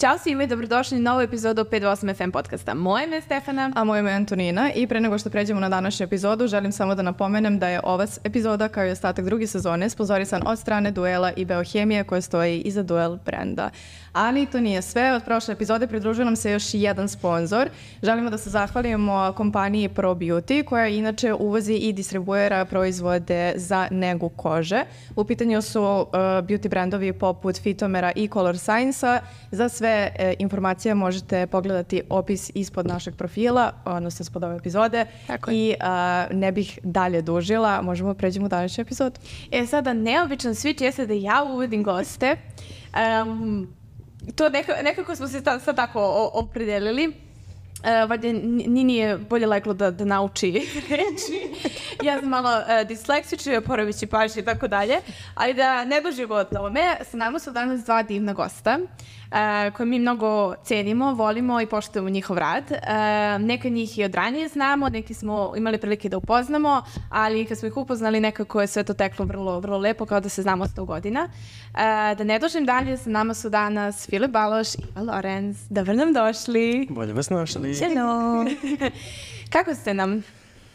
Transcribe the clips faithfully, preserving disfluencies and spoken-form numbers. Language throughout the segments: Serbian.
Ćao svima i dobrodošli u novu epizodu pet osam F M podcasta. Moje ime je Stefana. A moje ime je Antonina i pre nego što pređemo na današnju epizodu, želim samo da napomenem da je ova epizoda kao i ostatak druge sezone sponzorisan od strane Duela i Beohemije koja stoji iza Duel brenda. Ali to nije sve, od prošle epizode pridružuje nam se još jedan sponsor. Želimo da se zahvalimo kompaniji Pro Beauty koja inače uvozi i distribuira proizvode za negu kože. U pitanju su uh, beauty brendovi poput Fitomera i Color Science-a. Za sve e, informacije možete pogledati opis ispod našeg profila, odnosno ispod ove epizode. Tako I a, ne bih dalje dužila, možemo pređemo u današnju epizodu. E sada, neobičan switch jeste da ja uvodim goste. Um, to neka, nekako smo se sad tako opredelili. Uh, valjda Nini je bolje lajklo da, da nauči reči. Ja sam malo uh, disleksična, poremećaj pažnje i tako dalje. Ali da ne dužimo o tome, sa nama su danas dva divna gosta uh, koje mi mnogo cenimo, volimo i poštujemo njihov rad. Uh, neka njih i od ranije znamo, neki smo imali prilike da upoznamo, ali kad smo ih upoznali nekako je sve to teklo vrlo, vrlo lepo, kao da se znamo sto godina. Uh, da ne dužim dalje, sa nama su danas Filip Baloš i Iva Lorenz. Dobro nam došli. Bolje vas našli. Hello. Kako ste nam?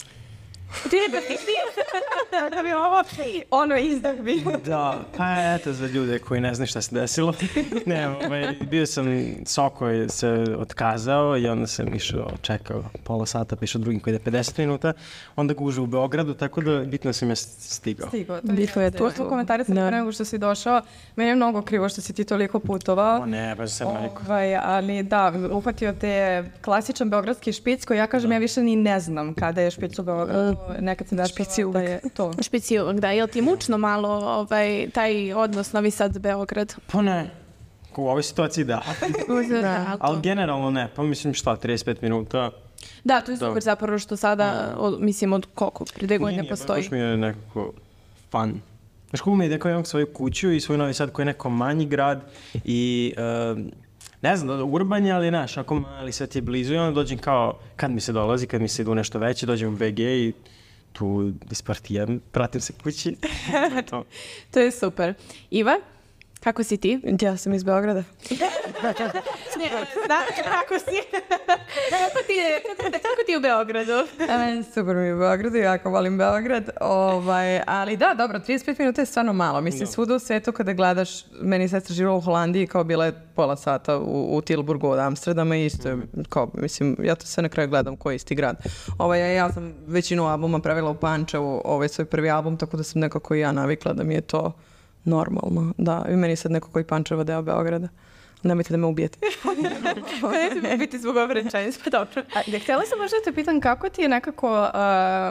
Da mi ovo ono izdah bi. Da, pa eto za ljude koji ne znaju šta se desilo. Ne, ovaj, bio sam, Soko je se otkazao i onda sam išao, čekao pola sata, pišao drugim koji je pedeset minuta, onda gužu u Beogradu, tako da bitno sam ja stigao. Stigao, to bitno je to. Tu komentari sam pre nego što si došao, meni je mnogo krivo što si ti toliko putovao. O ne, baš sam rekao. Ovaj, ali da, uhvatio te klasičan beogradski špic koji ja kažem, da. Ja više ni ne znam kada je špic u Beogradu. Nekad sam dešpila da je to. Špici uvek, da. Je li ti mučno malo ovaj, taj odnos Novi Sad-Beograd? Pa ne. U ovoj situaciji da. da. Ali generalno ne. Pa mislim šta, trideset pet minuta. Da, to je super zapravo što sada, od, mislim, od koliko, prije dve godine postoji. Baš mi je nekako fun. Znaš kako mi ide kao imam svoju kuću i svoj Novi Sad koji je neko manji grad i... Uh, ne znam, urban je, ali naš, ako mali sve ti je blizu i onda dođem kao, kad mi se dolazi, kad mi se idu nešto veće, dođem u B G i tu ispartijam, pratim se kući. to. to je super. Iva, kako si ti? Ja sam iz Beograda. ne, da, kako si? kako, ti je, kako ti je u Beogradu? A, super mi je u Beogradu, jako volim Beograd. Ovaj, ali da, dobro, trideset pet minuta je stvarno malo. Mislim, no. Svuda u svetu kada gledaš, meni sestra živjela u Holandiji, kao bila je pola sata u, u Tilburgu od Amsterdama i isto je, kao, mislim, ja to sve na kraju gledam koji je isti grad. Ovaj, ja sam većinu albuma pravila u Pančevu, ovaj svoj prvi album, tako da sam nekako i ja navikla da mi je to normalno, da. I meni je sad neko koji Pančeva deo Beograda. Nemojte da me ubijete. Nemojte me ubiti zbog ove rečenice, pa dobro. A, htjela sam možda te pitan kako ti je nekako, uh,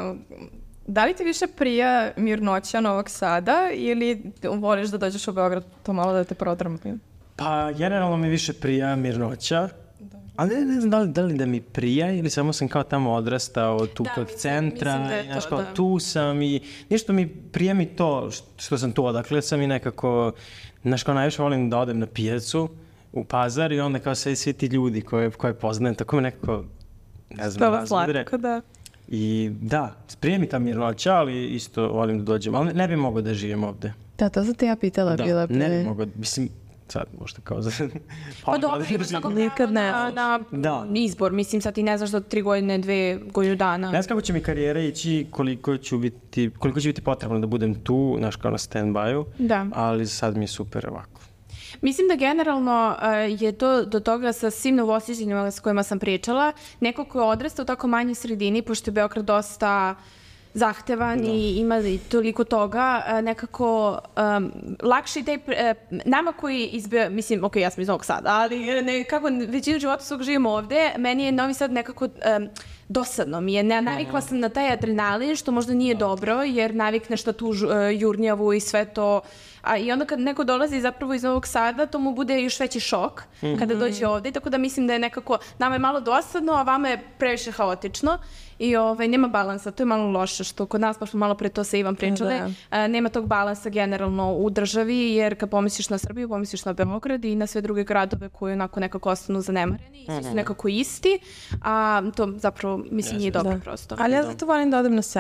da li ti više prija mirnoća Novog Sada ili voliš da dođeš u Beograd to malo da te prodrmi? Pa generalno mi više prija mirnoća. Ali ne, ne znam da li, da li da mi prija ili samo sam kao tamo odrastao tu da, kod mislim, centra mislim i znaš kao da. Tu sam i nešto mi prija mi to što sam tu odakle sam i nekako, znaš kao najviše volim da odem na pijacu u Pazar i onda kao sve svi ti ljudi koje, koje poznajem, tako mi nekako, ne znam, razvire. Da. I da, prija mi ta mirnoća, ali isto volim da dođem, ali ne, ne bi mogao da živim ovde. Da, to sam te ja pitala. Da, bila ne bi mogao, mislim, sad možda kao za... Pa, pa dobro, imaš tako nikad ne na, na da. izbor. Mislim, sad ti ne znaš da tri godine, dve godinu dana. Ne znam kako će mi karijera ići, koliko ću biti, koliko će biti potrebno da budem tu, znaš, kao na stand-by-u, da. Ali sad mi je super ovako. Mislim da generalno uh, je to do toga sa svim novosiđenjima s kojima sam pričala, neko ko je odrastao u tako manjoj sredini, pošto je Beograd dosta zahtevan da. I ima toliko toga, nekako um, lakše i taj, uh, nama koji izbe, mislim, ok, ja sam iz Novog Sada, ali nekako većinu života svog živim ovde, meni je Novi Sad nekako um, dosadno mi je, ne, navikla sam na taj adrenalin, što možda nije da. Dobro, jer navikneš na tu uh, jurnjavu i sve to, a i onda kad neko dolazi zapravo iz Novog Sada, to mu bude još veći šok mm-hmm. kada dođe ovde, tako da mislim da je nekako, nama je malo dosadno, a vama je previše haotično. I ovaj, nema balansa, to je malo loše, što kod nas, pa smo malo pre to sa Ivan pričale, da. Nema tog balansa generalno u državi, jer kad pomisliš na Srbiju, pomisliš na Beograd i na sve druge gradove koji onako nekako ostanu zanemareni i su nekako isti, a to zapravo, mislim, nije dobro da. Prosto. Ali ja zato volim da odem na selo.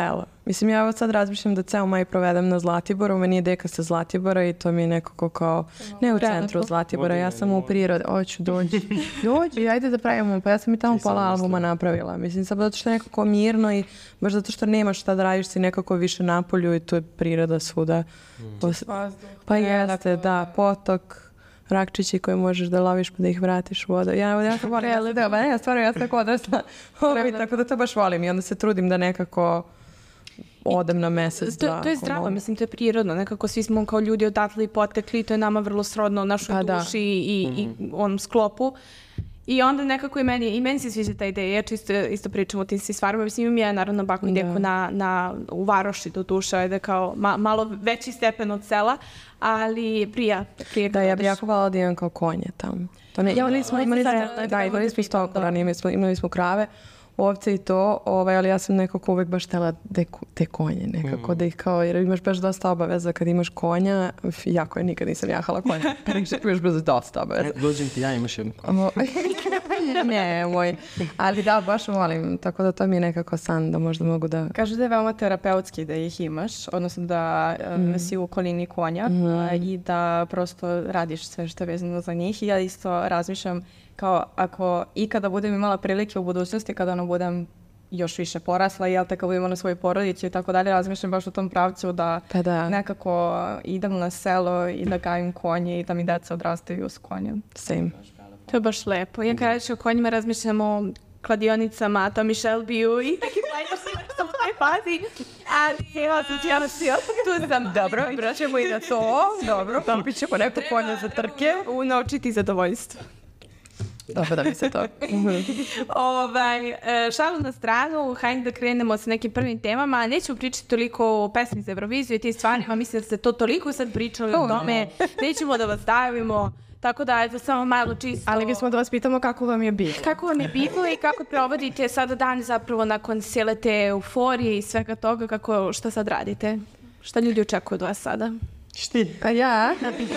Mislim, ja sad razmišljam da ceo maj provedem na Zlatiboru, meni je deka sa Zlatibora i to mi je nekako kao, ne u centru Zlatibora, ja sam u prirodi, hoću dođi, dođi, ajde da pravimo, pa ja sam i tamo pola albuma napravila, mislim, sad zato što je nekako mirno i baš zato što nemaš šta da radiš, si nekako više napolju i to je priroda svuda. Pa jeste, da, potok, rakčići koje možeš da loviš pa da ih vratiš u vodu. Ja, ja sam volim, ja, da, ja stvarno, ja sam tako odrasla, tako da to baš volim i onda se trudim da nekako odem na mesec, to, to je zdravo, mislim, to je prirodno. Nekako svi smo kao ljudi odatle i potekli, to je nama vrlo srodno u našoj pa, duši i, mm-hmm. i onom sklopu. I onda nekako i meni, i meni se sviđa ta ideja, čisto isto pričam o tim svi stvarima. Mislim, imam ja naravno baku i deku na, na, u Varoši do duša, ajde kao ma, malo veći stepen od sela, ali prija. prija da, ja bih jako hvala da imam kao konje tamo. To ne, ja, nismo imali, da, da, imali smo stokora, imali smo, imali smo krave, ovce i to, ovaj, ali ja sam nekako uvek baš htjela te, te konje nekako, mm. da ih kao, jer imaš baš dosta obaveza kad imaš konja, jako je, nikad nisam jahala konja, imaš baš dosta obaveza. Dođem ti, ja imaš jednu. Ne, moj, ali da, baš volim, tako da to mi je nekako san da možda mogu da... Kažu da je veoma terapeutski da ih imaš, odnosno da mm. si u okolini konja mm. i da prosto radiš sve što je vezano za njih i ja isto razmišljam kao ako ikada budem imala prilike u budućnosti, kada ono budem još više porasla i jel te kad budem imala svoju porodicu i tako dalje, razmišljam baš u tom pravcu da, pa da nekako idem na selo i da gajim konje i da mi deca odrastaju s konjem. Same. To je baš lepo. Ja kada reći o konjima razmišljam o kladionicama, Tommy Shelby-u i taki plajnjaš što sam u toj fazi. Ali evo, tu ja nas tu sam. Dobro, vraćamo i na to. Dobro, kupit ćemo neko konja za trke. Unovčiti zadovoljstvo. Dobro da mi se to. ovaj, šalu na stranu, hajde da krenemo sa nekim prvim temama. Nećemo pričati toliko o pesmi za Euroviziju i tim stvarima. Mislim da ste to toliko sad pričali o tome. Nećemo da vas davimo. Tako da, eto, samo malo čisto. Ali bismo da vas pitamo kako vam je bilo. Kako vam je bilo i kako provodite sada dan zapravo nakon cijele te euforije i svega toga, kako, šta sad radite? Šta ljudi očekuju od vas sada? Šti? A ja?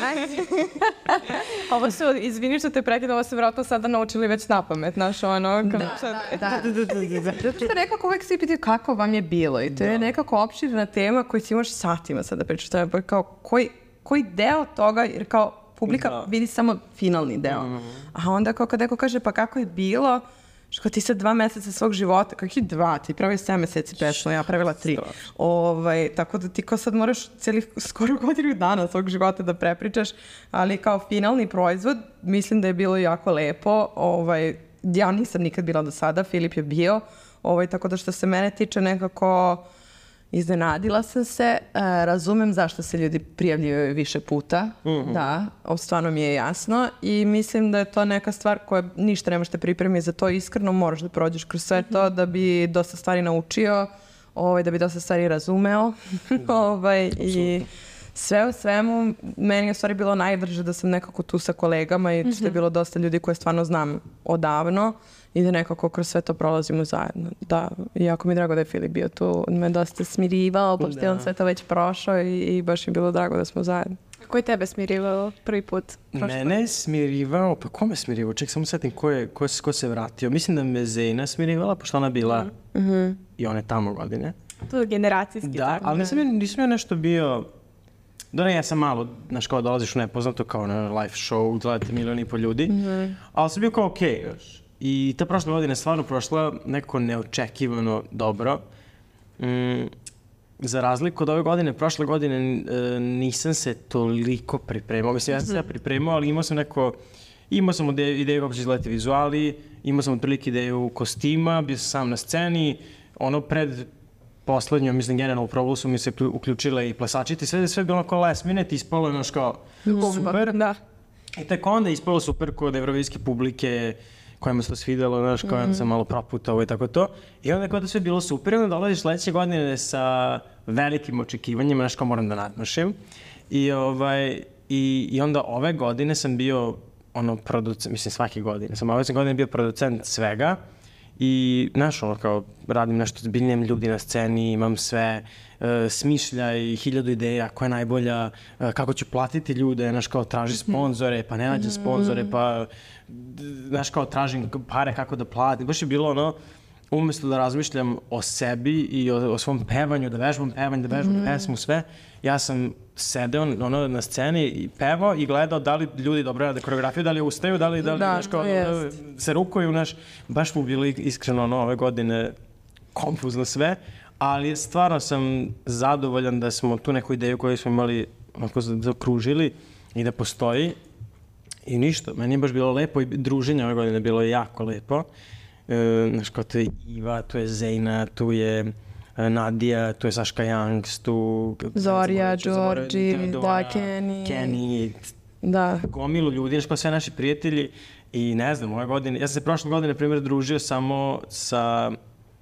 Ovo su, izvini što te prekidam, ovo su vratno sada naučili već na pamet, znaš, ono... Da, da, da, da. Zato što nekako uvek svi pitaju kako vam je bilo i to je nekako opširna tema koju ti imaš satima sada pričati. Kao, koji, koji deo toga, jer kao publika da. vidi samo finalni deo. Mm. A onda kao kad neko kaže pa kako je bilo, što ti sad dva meseca svog života, kakvi dva, ti pravi sedam meseci pesmu, ja pravila tri. Ovaj, tako da ti kao sad moraš cijeli skoro godinu dana svog života da prepričaš, ali kao finalni proizvod mislim da je bilo jako lepo. Ovaj, ja nisam nikad bila do sada, Filip je bio, ovaj, tako da što se mene tiče nekako iznenadila sam se, uh, razumem zašto se ljudi prijavljuju više puta, mm-hmm. da, stvarno mi je jasno i mislim da je to neka stvar koja ništa ne možete pripremiti za to, iskreno moraš da prođeš kroz sve to da bi dosta stvari naučio, ovaj, da bi dosta stvari razumeo ovaj, i sve u svemu, meni je u stvari bilo najdrže da sam nekako tu sa kolegama i mm-hmm. što je bilo dosta ljudi koje stvarno znam odavno i da nekako kroz sve to prolazimo zajedno. Da, i jako mi je drago da je Filip bio tu, me dosta smirivao, pošto je on sve to već prošao i, i baš mi je bilo drago da smo zajedno. Ko je tebe smirivao prvi put? Mene je smirivao, pa ko me smirivao? Ček, samo setim ko, je, ko, ko se vratio. Mislim da me Zejna smirivala, pošto ona bila mm-hmm. i one tamo godine. To je generacijski. Da, tako, ali nisam ja, nisam ja nešto bio... Da ne, ja sam malo, znaš, kao dolaziš u nepoznato, kao na live show, gledate milion i po ljudi, mm-hmm. ali sam bio kao okej okay, još. I ta prošla godina je stvarno prošla nekako neočekivano dobro. Mm, za razliku od ove godine, prošle godine e, nisam se toliko pripremao. Mislim, ja sam se pripremao, ali imao sam neko... Imao sam ideju, ideju kako će izgledati vizuali, imao sam otprilike ideju kostima, bio sam sam na sceni, ono pred poslednjom, mislim, generalno u Problu su mi se uključile i plesačice, sve sve bilo kao last minute, ispalo je noš kao super. Da. I tako onda je ispalo super kod evrovizijske publike, kojima se to svidjelo, znaš, kojima mm-hmm. sam malo proputao i tako to. I onda kada sve bilo super, onda dolaziš sledeće godine sa velikim očekivanjima, znaš, kao moram da nadmašim. I, ovaj, i, i onda ove godine sam bio, ono, producent, mislim, svake godine, sam ove godine bio producent svega. I, znaš, ono, kao, radim nešto, zbiljnem ljudi na sceni, imam sve, uh, smišljaj, hiljadu ideja, koja je najbolja, uh, kako ću platiti ljude, znaš, kao, traži sponzore, pa ne nađem sponzore, pa, znaš, kao, tražim pare kako da platim. Baš je bilo, ono, umjesto da razmišljam o sebi i o, o svom pevanju, da vežbam pevanje, da vežbam mm. pesmu, sve, ja sam sedeo ono, na sceni i pevao i gledao da li ljudi dobro rade koreografiju, da li ustaju, da li, da li da, naš, kao, se rukuju, naš, baš mu bilo iskreno ono, ove godine konfuzno sve, ali stvarno sam zadovoljan da smo tu neku ideju koju smo imali onako zakružili i da postoji i ništa. Meni je baš bilo lepo i druženje ove godine bilo je jako lepo. E, znaš, kao tu je Iva, tu je Zejna, tu je Nadija, tu je Saška Youngs, tu... Zorija, Đorđi, da, Kenny. Kenny, da. Gomilu ljudi, znaš, kao sve naši prijatelji i ne znam, ove godine, ja sam se prošle godine, na primjer, družio samo sa...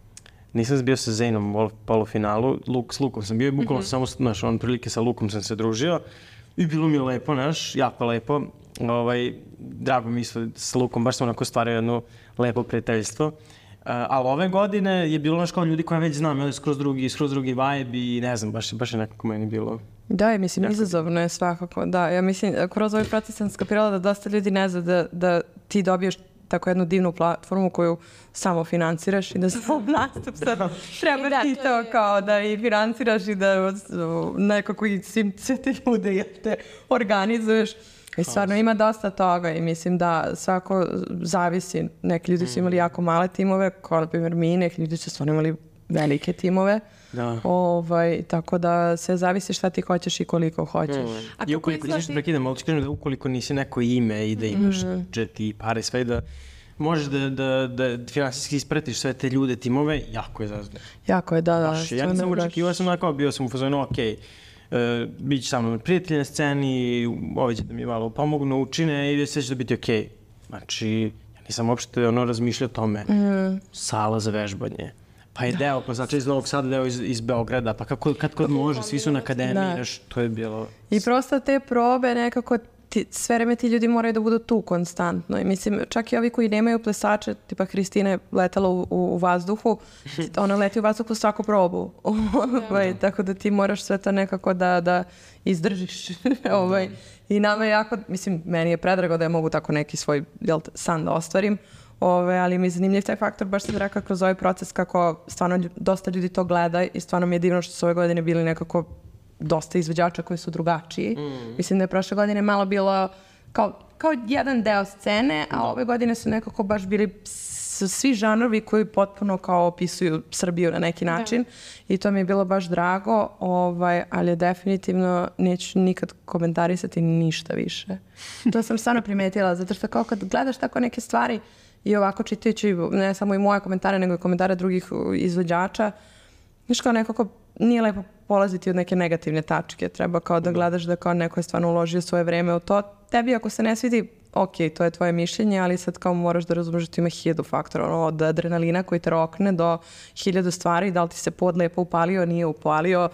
Nisam bio sa Zejnom u polufinalu, Luk, s Lukom sam bio i bukvalno mm-hmm. samo, znaš, on prilike sa Lukom sam se družio i bilo mi je lepo, znaš, jako lepo. Ovaj, drago mi isto s Lukom, baš sam onako stvario jedno lepo prijateljstvo. Uh, ali ove godine je bilo naš kao ljudi koje već znam, je skroz drugi, skroz drugi vibe i ne znam, baš, baš je nekako meni bilo... Da, ja mislim, izazovno je svakako, da. Ja mislim, kroz ovaj proces sam skapirala da dosta ljudi ne zna da, da ti dobiješ tako jednu divnu platformu koju samo financiraš i da sam nastup sad treba da, ti to je... kao da i financiraš i da nekako i svim sve te ljude jel te organizuješ. I stvarno ima dosta toga i mislim da svako zavisi. Neki ljudi su imali jako male timove, kao na primjer mi, neki ljudi su stvarno imali velike timove. Da. Ovaj, tako da sve zavisi šta ti hoćeš i koliko hoćeš. Mm. A I ukoliko nisi što prekidam, ali kažem da ukoliko nisi neko ime i da imaš mm. džet i pare sve da možeš da, da, da finansijski ispratiš sve te ljude, timove, jako je zazno. Jako je, da, da. Baš, ja nisam očekivao, sam onako, bio sam u fazonu, ok, uh, bit će sa mnom prijatelji na sceni, ovi će da mi malo pomognu, učine i sve će da biti ok. Znači, ja nisam uopšte ono razmišljao o tome. Mm. Sala za vežbanje. Pa je deo, pa znači iz Novog Sada, deo iz, iz Beograda, pa kako, kad kod može, svi su na akademiji, znaš, to je bilo... I prosto te probe nekako, ti, sve vreme ti ljudi moraju da budu tu konstantno. I mislim, čak i ovi koji nemaju plesače, tipa Hristina je letala u, u, u vazduhu, ona leti u vazduhu svaku probu. ovaj, tako da ti moraš sve to nekako da, da izdržiš. ovaj. I nama je jako, mislim, meni je predrago da ja mogu tako neki svoj jel, san da ostvarim. Ove, ali mi je zanimljiv taj faktor, baš sam rekla kroz ovaj proces kako stvarno dosta ljudi to gleda i stvarno mi je divno što su ove godine bili nekako dosta izvođača koji su drugačiji. Mm. Mislim da je prošle godine malo bilo kao, kao jedan deo scene, a ove godine su nekako baš bili svi žanrovi koji potpuno kao opisuju Srbiju na neki način. Da. I to mi je bilo baš drago, ovaj, ali definitivno neću nikad komentarisati ništa više. To sam stvarno primetila, zato što kao kad gledaš tako neke stvari i ovako čitajući ne samo i moje komentare, nego i komentare drugih izvođača, znaš kao nekako nije lepo polaziti od neke negativne tačke. Treba kao da gledaš da kao neko je stvarno uložio svoje vreme u to. Tebi ako se ne svidi, ok, to je tvoje mišljenje, ali sad kao moraš da razumeš da tu ima hiljadu faktora, ono, od adrenalina koji te rokne do hiljadu stvari, da li ti se pod lepo upalio, nije upalio.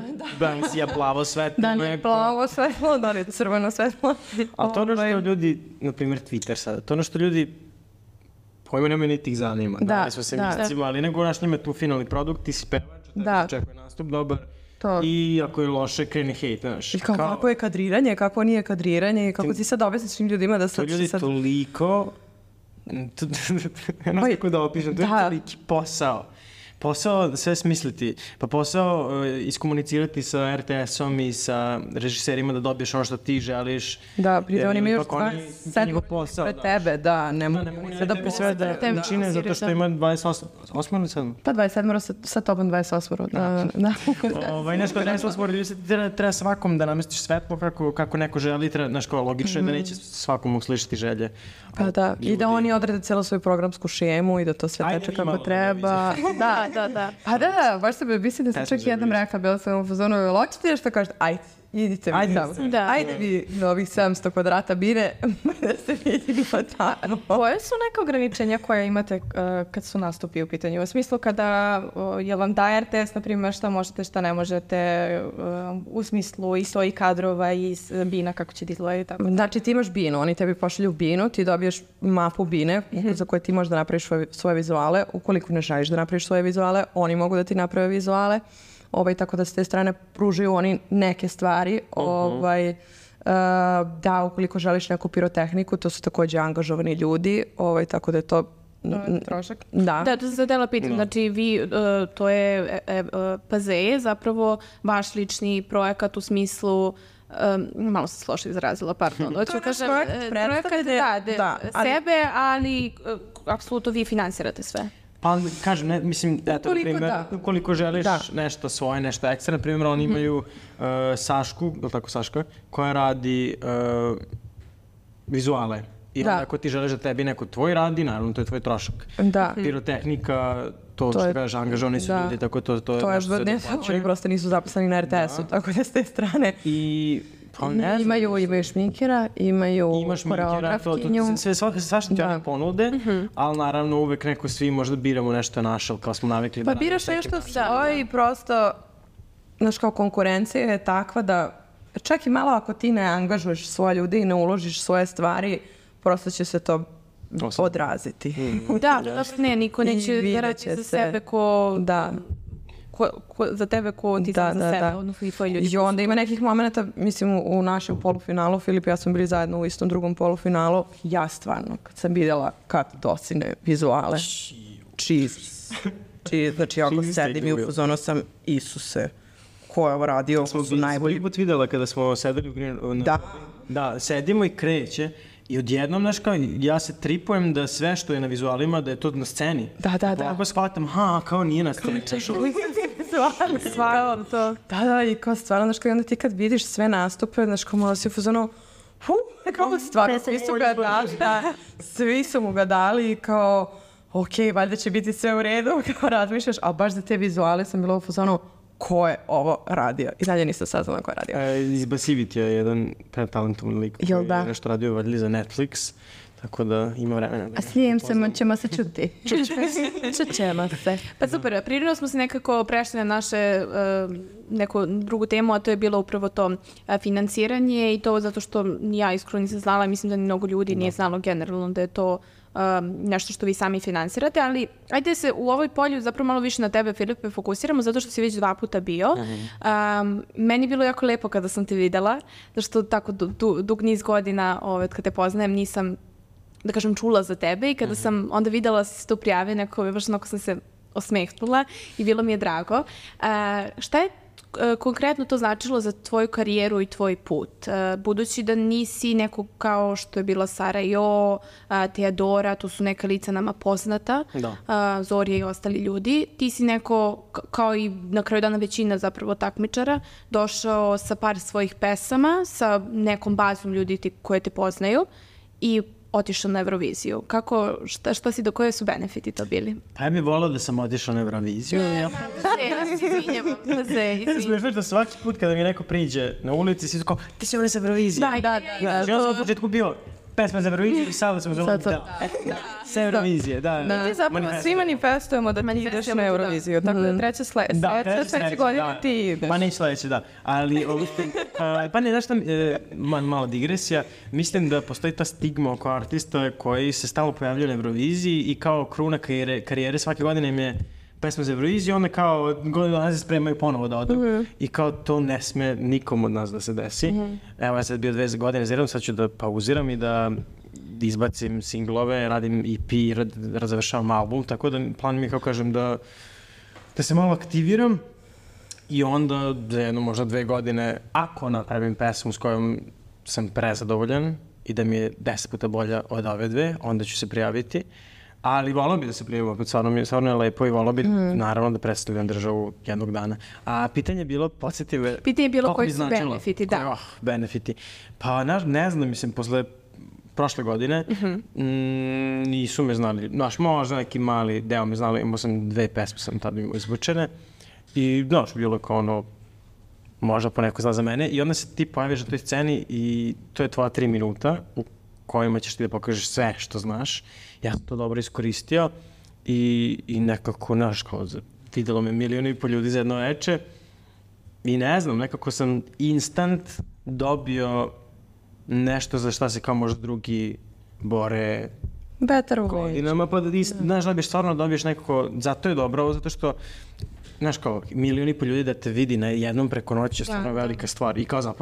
Da li si je plavo svetlo. Da li je plavo svetlo, da li je crveno svetlo. A to ono što ljudi, na primjer Twitter sada, to ono što ljudi pojma nema niti ih zanima. Da, da li smo se da, mislicima, da. Ali nego naš njima tu finalni produkt, ti si pevač, da čekuje nastup dobar. To. I ako je loše, kreni hejt, znaš. I kao, kao, kako je kadriranje, kako nije kadriranje, i kako ti sad objasniš svim ljudima da sad... To ljudi sad... toliko... Jedno tako da opišem, to je toliki posao. Posao sve smisliti, pa posao uh, iskomunicirati sa er te esom i sa režiserima da dobiješ ono što ti želiš. Da, prije oni imaju sad posao tebe, da, ne mogu se da sve da da čine zato što ima dvadeset osam ili sedam. Pa dvadeset sedam sa, sa tobom dvadeset osam. Da, da. Ovaj nešto dvadeset osam ljudi se treba, treba svakom da namestiš svetlo kako kako neko želi, treba znači kao logično je mm. da neće svakom uslišiti želje. Pa da, ljudi. I da oni odrede celu svoju programsku šemu i da to sve teče kako treba. Da. Da, da. Pa da, da, baš se mislim da sam čak jednom rekla, bila sam u fazonu, hoćete nešto kažete, ajde, idite mi ajde, tamo. Da. Ajde vi na ovih sedamsto kvadrata bine, da se vidimo tamo. Koje su neke ograničenja koje imate uh, kad su nastupi u pitanju? U smislu kada, uh, je vam daje er te es, na primjer, šta možete, šta ne možete, uh, u smislu i svojih kadrova i bina, kako će ti izgledati tako? Znači ti imaš binu, oni tebi pošalju binu, ti dobiješ mapu bine mm-hmm. za koje ti možeš da napraviš svoje, svoje vizuale. Ukoliko ne želiš da napraviš svoje vizuale, oni mogu da ti naprave vizuale. Ovaj, tako da s te strane pružaju oni neke stvari. Uh-huh. Ovaj, uh, da, ukoliko želiš neku pirotehniku, to su također angažovani ljudi, ovaj, tako da je to trošak. Da. Da, to sam zadela pitam. No. Znači, vi, uh, to je e, uh, Pazeje, zapravo vaš lični projekat u smislu Um, malo sam sloša izrazila, pardon. Hoću kažem, projekt, projekat, da, de, da, ali, sebe, ali uh, apsolutno vi finansirate sve. Pa, kažem, ne, mislim, eto, Koliko primjer, da. koliko želiš Da. nešto svoje, nešto ekstra, na primjer, oni imaju uh, Sašku, je li tako Saška, koja radi uh, vizuale. I Da. onda ako ti želiš da tebi neko tvoj radi, naravno, to je tvoj trošak. Da. Pirotehnika, to, To što je- kažeš, angažovani su da. ljudi, tako to, to, To je, nešto se ne, doplaćuje. oni prosto nisu zaposleni na R T S-u, tako da s te strane. I, pa ne znam, Imaju, imaju šminkera, imaju imaš mikera, to, to, koreografkinju. sve, sve, svašta ti Da. oni ponude, ali naravno uvek neko svi možda biramo nešto naše, ali kao smo navikli Pa da... biraš nešto svoje i prosto, znaš, kao konkurencija je takva da čak i malo ako ti ne angažuješ svoje ljude i ne uložiš svoje stvari, prosto će se to Osam. odraziti. Da, da, ne, niko I neće vidjet da radi će za se. sebe ko, Da. ko, ko, za tebe ko ti Da, sam da, za sebe, da. odnosno i tvoji ljudi. I onda ima nekih momenta, mislim, u, u našem polufinalu, Filip i ja smo bili zajedno u istom drugom polufinalu, ja stvarno, kad sam vidjela kad dosine vizuale, cheese, cheese, znači ako Cheese sedim i u take fazonu sam, Isuse, ko je ovo radio, ovo su najbolji. Prvi put videla kada smo sedeli u Green... Na, Da. Da, sedimo i kreće i odjednom, znaš kao, ja se tripujem da sve što je na vizualima, da je to na sceni. Da, da, da. Ovako shvatam, ha, kao nije na sceni. Stvarno, stvarno to. Da, da, i kao stvarno, znaš, kao i onda ti kad vidiš sve nastupe, znaš, kao malo si u fazonu, hu, kao stvarno, svi su ga dali, da, svi su mu ga dali i kao, ok, valjda će biti sve u redu, kao razmišljaš, ali baš za te vizuale sam bila u fazonu, ko je ovo radio? I dalje nisam saznala ko je radio. E, iz Basivity je jedan pretalentovan lik Jel koji da? je nešto radio valjda za Netflix, tako da ima vremena. Da A s njim se, ćemo se čuti. Čućemo se. Pa super, prirodno smo se nekako prešli na naše uh, neku drugu temu, a to je bilo upravo to uh, finansiranje i to zato što ni ja iskreno nisam znala, mislim da ni mnogo ljudi nije znalo generalno da je to um, nešto što vi sami finansirate, ali ajde se u ovoj polju zapravo malo više na tebe, Filipe, fokusiramo zato što si već dva puta bio. Um, meni je bilo jako lepo kada sam te videla, zato što tako du, du, dug niz godina ovaj, od kada te poznajem nisam, da kažem, čula za tebe i kada sam onda videla da si se tu prijavio, neko, baš onako sam se osmehnula i bilo mi je drago. Uh, šta je uh, konkretno to značilo za tvoju karijeru i tvoj put? Uh, budući da nisi neko kao što je bila Sara Jo, uh, Teodora, to su neka lica nama poznata, Da. uh, Zorija i ostali ljudi, ti si neko, k- kao i na kraju dana većina zapravo takmičara, došao sa par svojih pesama, sa nekom bazom ljudi ti, koje te poznaju i otišao na Euroviziju. Kako, šta, šta si, do koje su benefiti to bili? Pa ja bih volao da sam otišao na Euroviziju. Ja. Smiješno je da svaki put kada mi neko priđe na ulici, svi su kao, ti si ovdje sa Eurovizije. Da, da, da. Ja sam u početku bio pesma za Euroviziju i sada sam uzelo, Sad to- da, sa Eurovizije, da. Da. Mi zapravo Manifest. svi manifestujemo da ti ideš na Euroviziju. Tako da treća sle, Da, sledeća, treće, sledeće sledeće, godine da. ti ideš. Pa neće sledeće, da. Ali, ovo, a, pa ne, znaš šta, e, man, mala digresija, mislim da postoji ta stigma oko artista koji se stalno pojavljaju na Euroviziji i kao kruna karijere, karijere svake godine im je pesma za Euroviziju, onda kao godinu dana se spremaju ponovo da odu. Mhm. I kao to ne sme nikom od nas da se desi. Evo, ja sad bio dve godine za redom, sad ću da pauziram i da izbacim singlove, radim E P, rad, razzavršavam album, tako da plan mi je, kao kažem, da, da se malo aktiviram i onda za jedno možda dve godine, ako napravim pesmu s kojom sam prezadovoljan i da mi je deset puta bolja od ove dve, onda ću se prijaviti. Ali volao bi da se prijavim opet, stvarno, mi je, stvarno je lepo i volao bi, mm. naravno, da predstavljam državu jednog dana. A pitanje je bilo, podsjeti me, Pitanje je bilo koliko koji bi su značilo? benefiti, da. Koji, oh, benefiti. Pa, ne, ne znam, mislim, posle prošle godine mm-hmm. mm, nisu me znali, znaš, možda neki mali deo me znali, imao sam dve pesme sam tada imao izvučene i, znaš, bilo kao ono, možda po neko zna za mene i onda se ti pojaviš na toj sceni i to je tvoja tri minuta u kojima ćeš ti da pokažeš sve što znaš. Ja sam to dobro iskoristio i, i nekako, znaš, kao, videlo me milijon i po ljudi za jedno veče i ne znam, nekako sam instant dobio nešto za šta se kao možda drugi bore Better way. godinama, pa da, znaš, dobiješ, stvarno dobiješ nekako, zato je dobro ovo, zato što, znaš, kao, milijon i po ljudi da te vidi na jednom preko noći je stvarno velika stvar i kao zapamtite.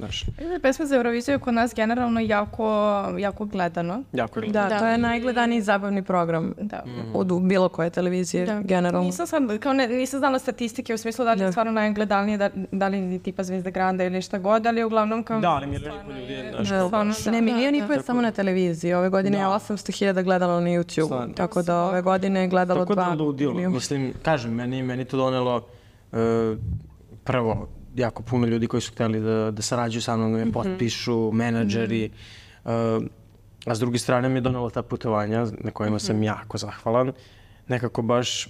znaš. Pesma za Euroviziju je kod nas generalno jako, jako gledano. Jako je gledano. Da, to je najgledaniji zabavni program Da. od bilo koje televizije, Da. generalno. Nisam sad, kao ne, nisam znala statistike u smislu da li je Da. stvarno najgledanije, da, da li je tipa Zvezda Granda ili šta god, ali uglavnom kao... Da, ali milion i po ljudi je, znaš, Da, stvarno, da. ne, milion i po je Tako samo je. na televiziji. Ove godine je Da. osamsto hiljada gledalo na YouTube. Stvarno. Tako da ove godine je gledalo Tako dva da ludilo. miliona. Mislim, kažem, meni, meni to donelo uh, prvo jako puno ljudi koji su hteli da, da sarađuju sa mnom, da me potpišu, menadžeri. Uh, a s druge strane mi je donelo ta putovanja na kojima sam jako zahvalan. Nekako baš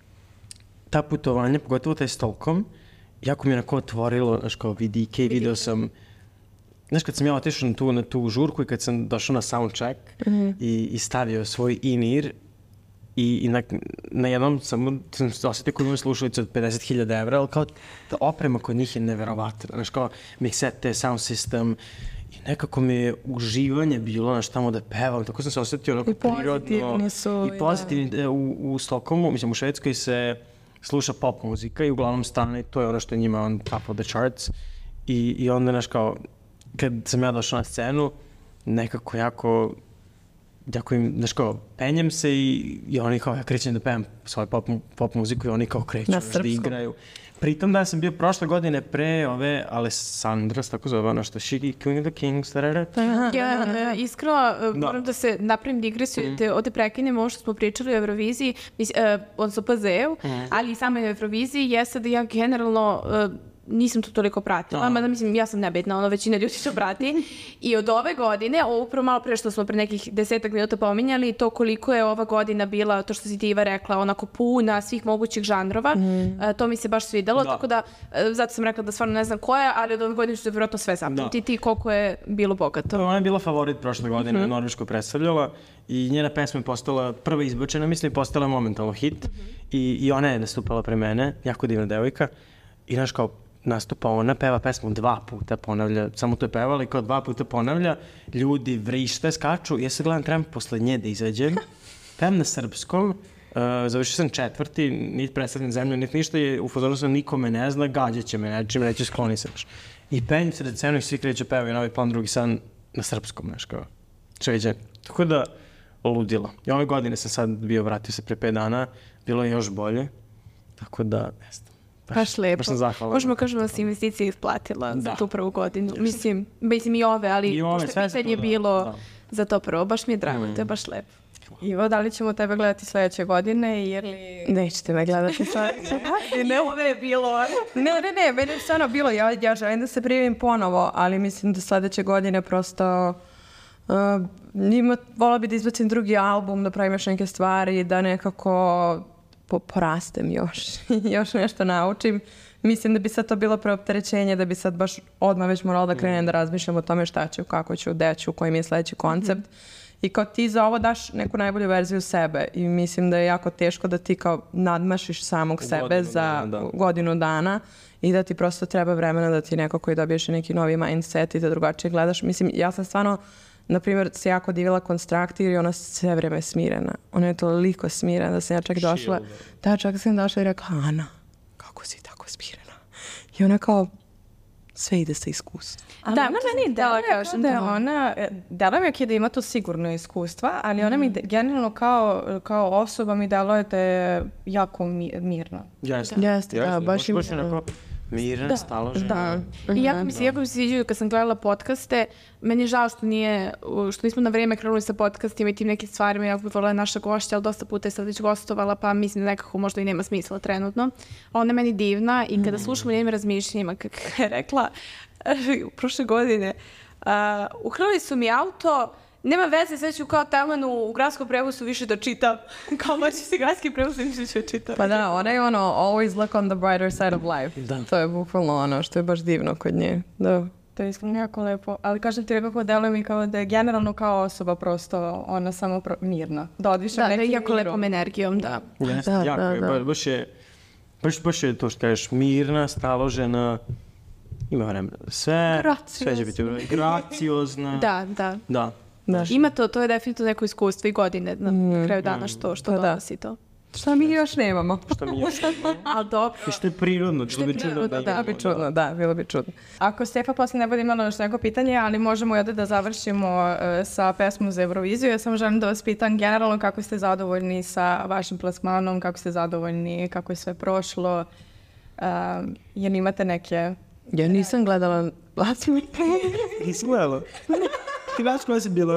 ta putovanja, pogotovo taj Stockholm, jako mi je onako otvorilo, znaš kao vidike i video sam. Znaš, kad sam ja otišao na tu, na tu žurku i kad sam došao na soundcheck i, i stavio svoj in-ear i, i na, na jednom sam, sam se osjetio kod imaju slušalice od pedeset hiljada evra, ali kao ta oprema kod njih je neverovatna. Znaš, kao miksete, sound system i nekako mi je uživanje bilo, znaš, tamo da pevam, tako sam se osjetio onako I pozitivni prirodno. su, I pozitivni. Da. U, u Stockholmu, mislim u Švedskoj se sluša pop muzika i uglavnom stane, to je ono što je njima on top of the charts. I, i onda, znaš, kao, kad sam ja došao na scenu, nekako jako, jako im, znaš kao, penjem se i, i oni kao, ja krećem da pevam svoju pop, pop muziku i oni kao kreću, Na znaš, da srpskom. igraju. Pritom da sam bio prošle godine pre ove Alessandra, tako zove, ono što She Queen of the Kings, tarara. Ja, e, iskreno, e, Da. moram da se napravim digresiju, te ovde prekinemo ovo što smo pričali o Euroviziji, mis, e, odnosno P Z E-u, ali i samoj Euroviziji, jeste da ja generalno e, nisam to toliko pratila, mada mislim, ja sam nebitna, ono većina ljudi to prati. I od ove godine, ovo upravo malo pre što smo pre nekih desetak minuta pominjali, to koliko je ova godina bila, to što si ti Iva rekla, onako puna svih mogućih žanrova, e, to mi se baš svidelo, Da. tako da, e, zato sam rekla da stvarno ne znam koja, ali od ove godine ću vjerojatno sve zapamtiti koliko je bilo bogato. Ona je bila favorit prošle godine, mm-hmm. Norvešku predstavljala i njena pesma je postala prva izbačena, mislim, je postala momentalno hit i, i ona je nastupala pre mene, jako divna devojka i znaš kao nastupa ona, peva pesmu dva puta, ponavlja, samo to je pevala i kao dva puta ponavlja, ljudi vrište, skaču, ja se gledam, trebam posle nje da izađem, pevam na srpskom, uh, završio sam četvrti, niti predstavljam zemlju, niti ništa, je, u fazonu sam nikome ne zna, gađaće me, nečim, neće skloni se baš. I penjem se da cenu i svi kreću pevaju novi plan, drugi san na srpskom, znaš kao, čeđe. Tako da, ludilo. I ove godine sam sad bio, vratio se pre pet dana, bilo je još bolje, tako da, ne znam. Baš lepo. Baš sam zahvalan. Možemo kažemo da se investicija isplatila Da. za tu prvu godinu. Mislim, mislim i ove, ali I ove, pošto sve je se pitanje to, da, bilo da. za to prvo, baš mi je drago, to je baš lepo. Ivo, da li ćemo tebe gledati sledeće godine ili... Nećete me gledati sad. Ne, ovo je bilo... Ne, ne, ne, meni je stvarno bilo, ja, ja želim da se prijavim ponovo, ali mislim da sledeće godine prosto uh, njima, vola bi da izbacim drugi album, da pravim još neke stvari, da nekako po, porastem još, još nešto naučim. Mislim da bi sad to bilo preopterećenje, da bi sad baš odmah već morala da krenem da razmišljam o tome šta ću, kako ću, gde ću, koji mi je sledeći koncept. I kao ti za ovo daš neku najbolju verziju sebe i mislim da je jako teško da ti kao nadmašiš samog sebe godinu za dana, da. godinu dana i da ti prosto treba vremena da ti neko koji dobiješ i neki novi mindset i da drugačije gledaš. Mislim, ja sam stvarno, na primjer, se jako divila Konstrakti jer je ona sve vreme smirena. Ona je toliko smirena da sam ja čak došla. Da, čak sam došla i rekla, Ana, kako si tako smirena? I ona kao, sve ide sa iskustvom. Da, ona meni dela kao da je ona, dela mi je da ima to sigurno iskustva, ali ona mi de- generalno kao, kao osoba mi deluje da je jako mi, mirna. Jeste, Jeste, da, baš ima- baš je onako mirna, staložena. Da. I jako mi se, jako mi se sviđaju kad sam gledala podcaste, meni je žao što nije, što nismo na vreme krenuli sa podcastima i tim nekim stvarima, jako bih volila naša gošća, ali dosta puta je sad već gostovala, pa mislim da nekako možda i nema smisla trenutno. Ona je meni divna i kada slušamo njenim razmišljenjima, kako je rekla prošle godine, uh, ukrali su mi auto, nema veze, sve ću kao Telmanu u gradskom prevozu više da čitam. Kao moći se gradski prevoz više ću da čitam. Pa da, ona je ono, always look on the brighter side of life. Da. To je bukvalno ono što je baš divno kod nje. Da. To je iskreno jako lepo, ali kažem ti nekako deluje mi kao da je generalno kao osoba prosto ona samo pro- mirna. Da odviše Da, da je nekim jako mirom. lepom energijom, da. Jeste, Da, jako da, je, da. ba- baš je, baš, baš je to što kažeš, mirna, staložena, ima vremena za sve, sve će biti u redu, graciozna. Da, da. Da. Da. Ima to, to je definitivno neko iskustvo i godine na kraju dana što, što Pa da. donosi to. Šta mi još nemamo? Što mi još nemamo. Ali dobro. I što je prirodno, što bi čudno da Da, bi čudno, da, bilo bi čudno. Ako Stefa posle ne bude imala još neko pitanje, ali možemo i ovde da završimo uh, sa pesmom za Euroviziju. Ja samo želim da vas pitam generalno kako ste zadovoljni sa vašim plasmanom, kako ste zadovoljni, kako je sve prošlo, uh, jer imate neke... Ja nisam gledala plasmu. Nisi gledala? Ti znaš koja si bila?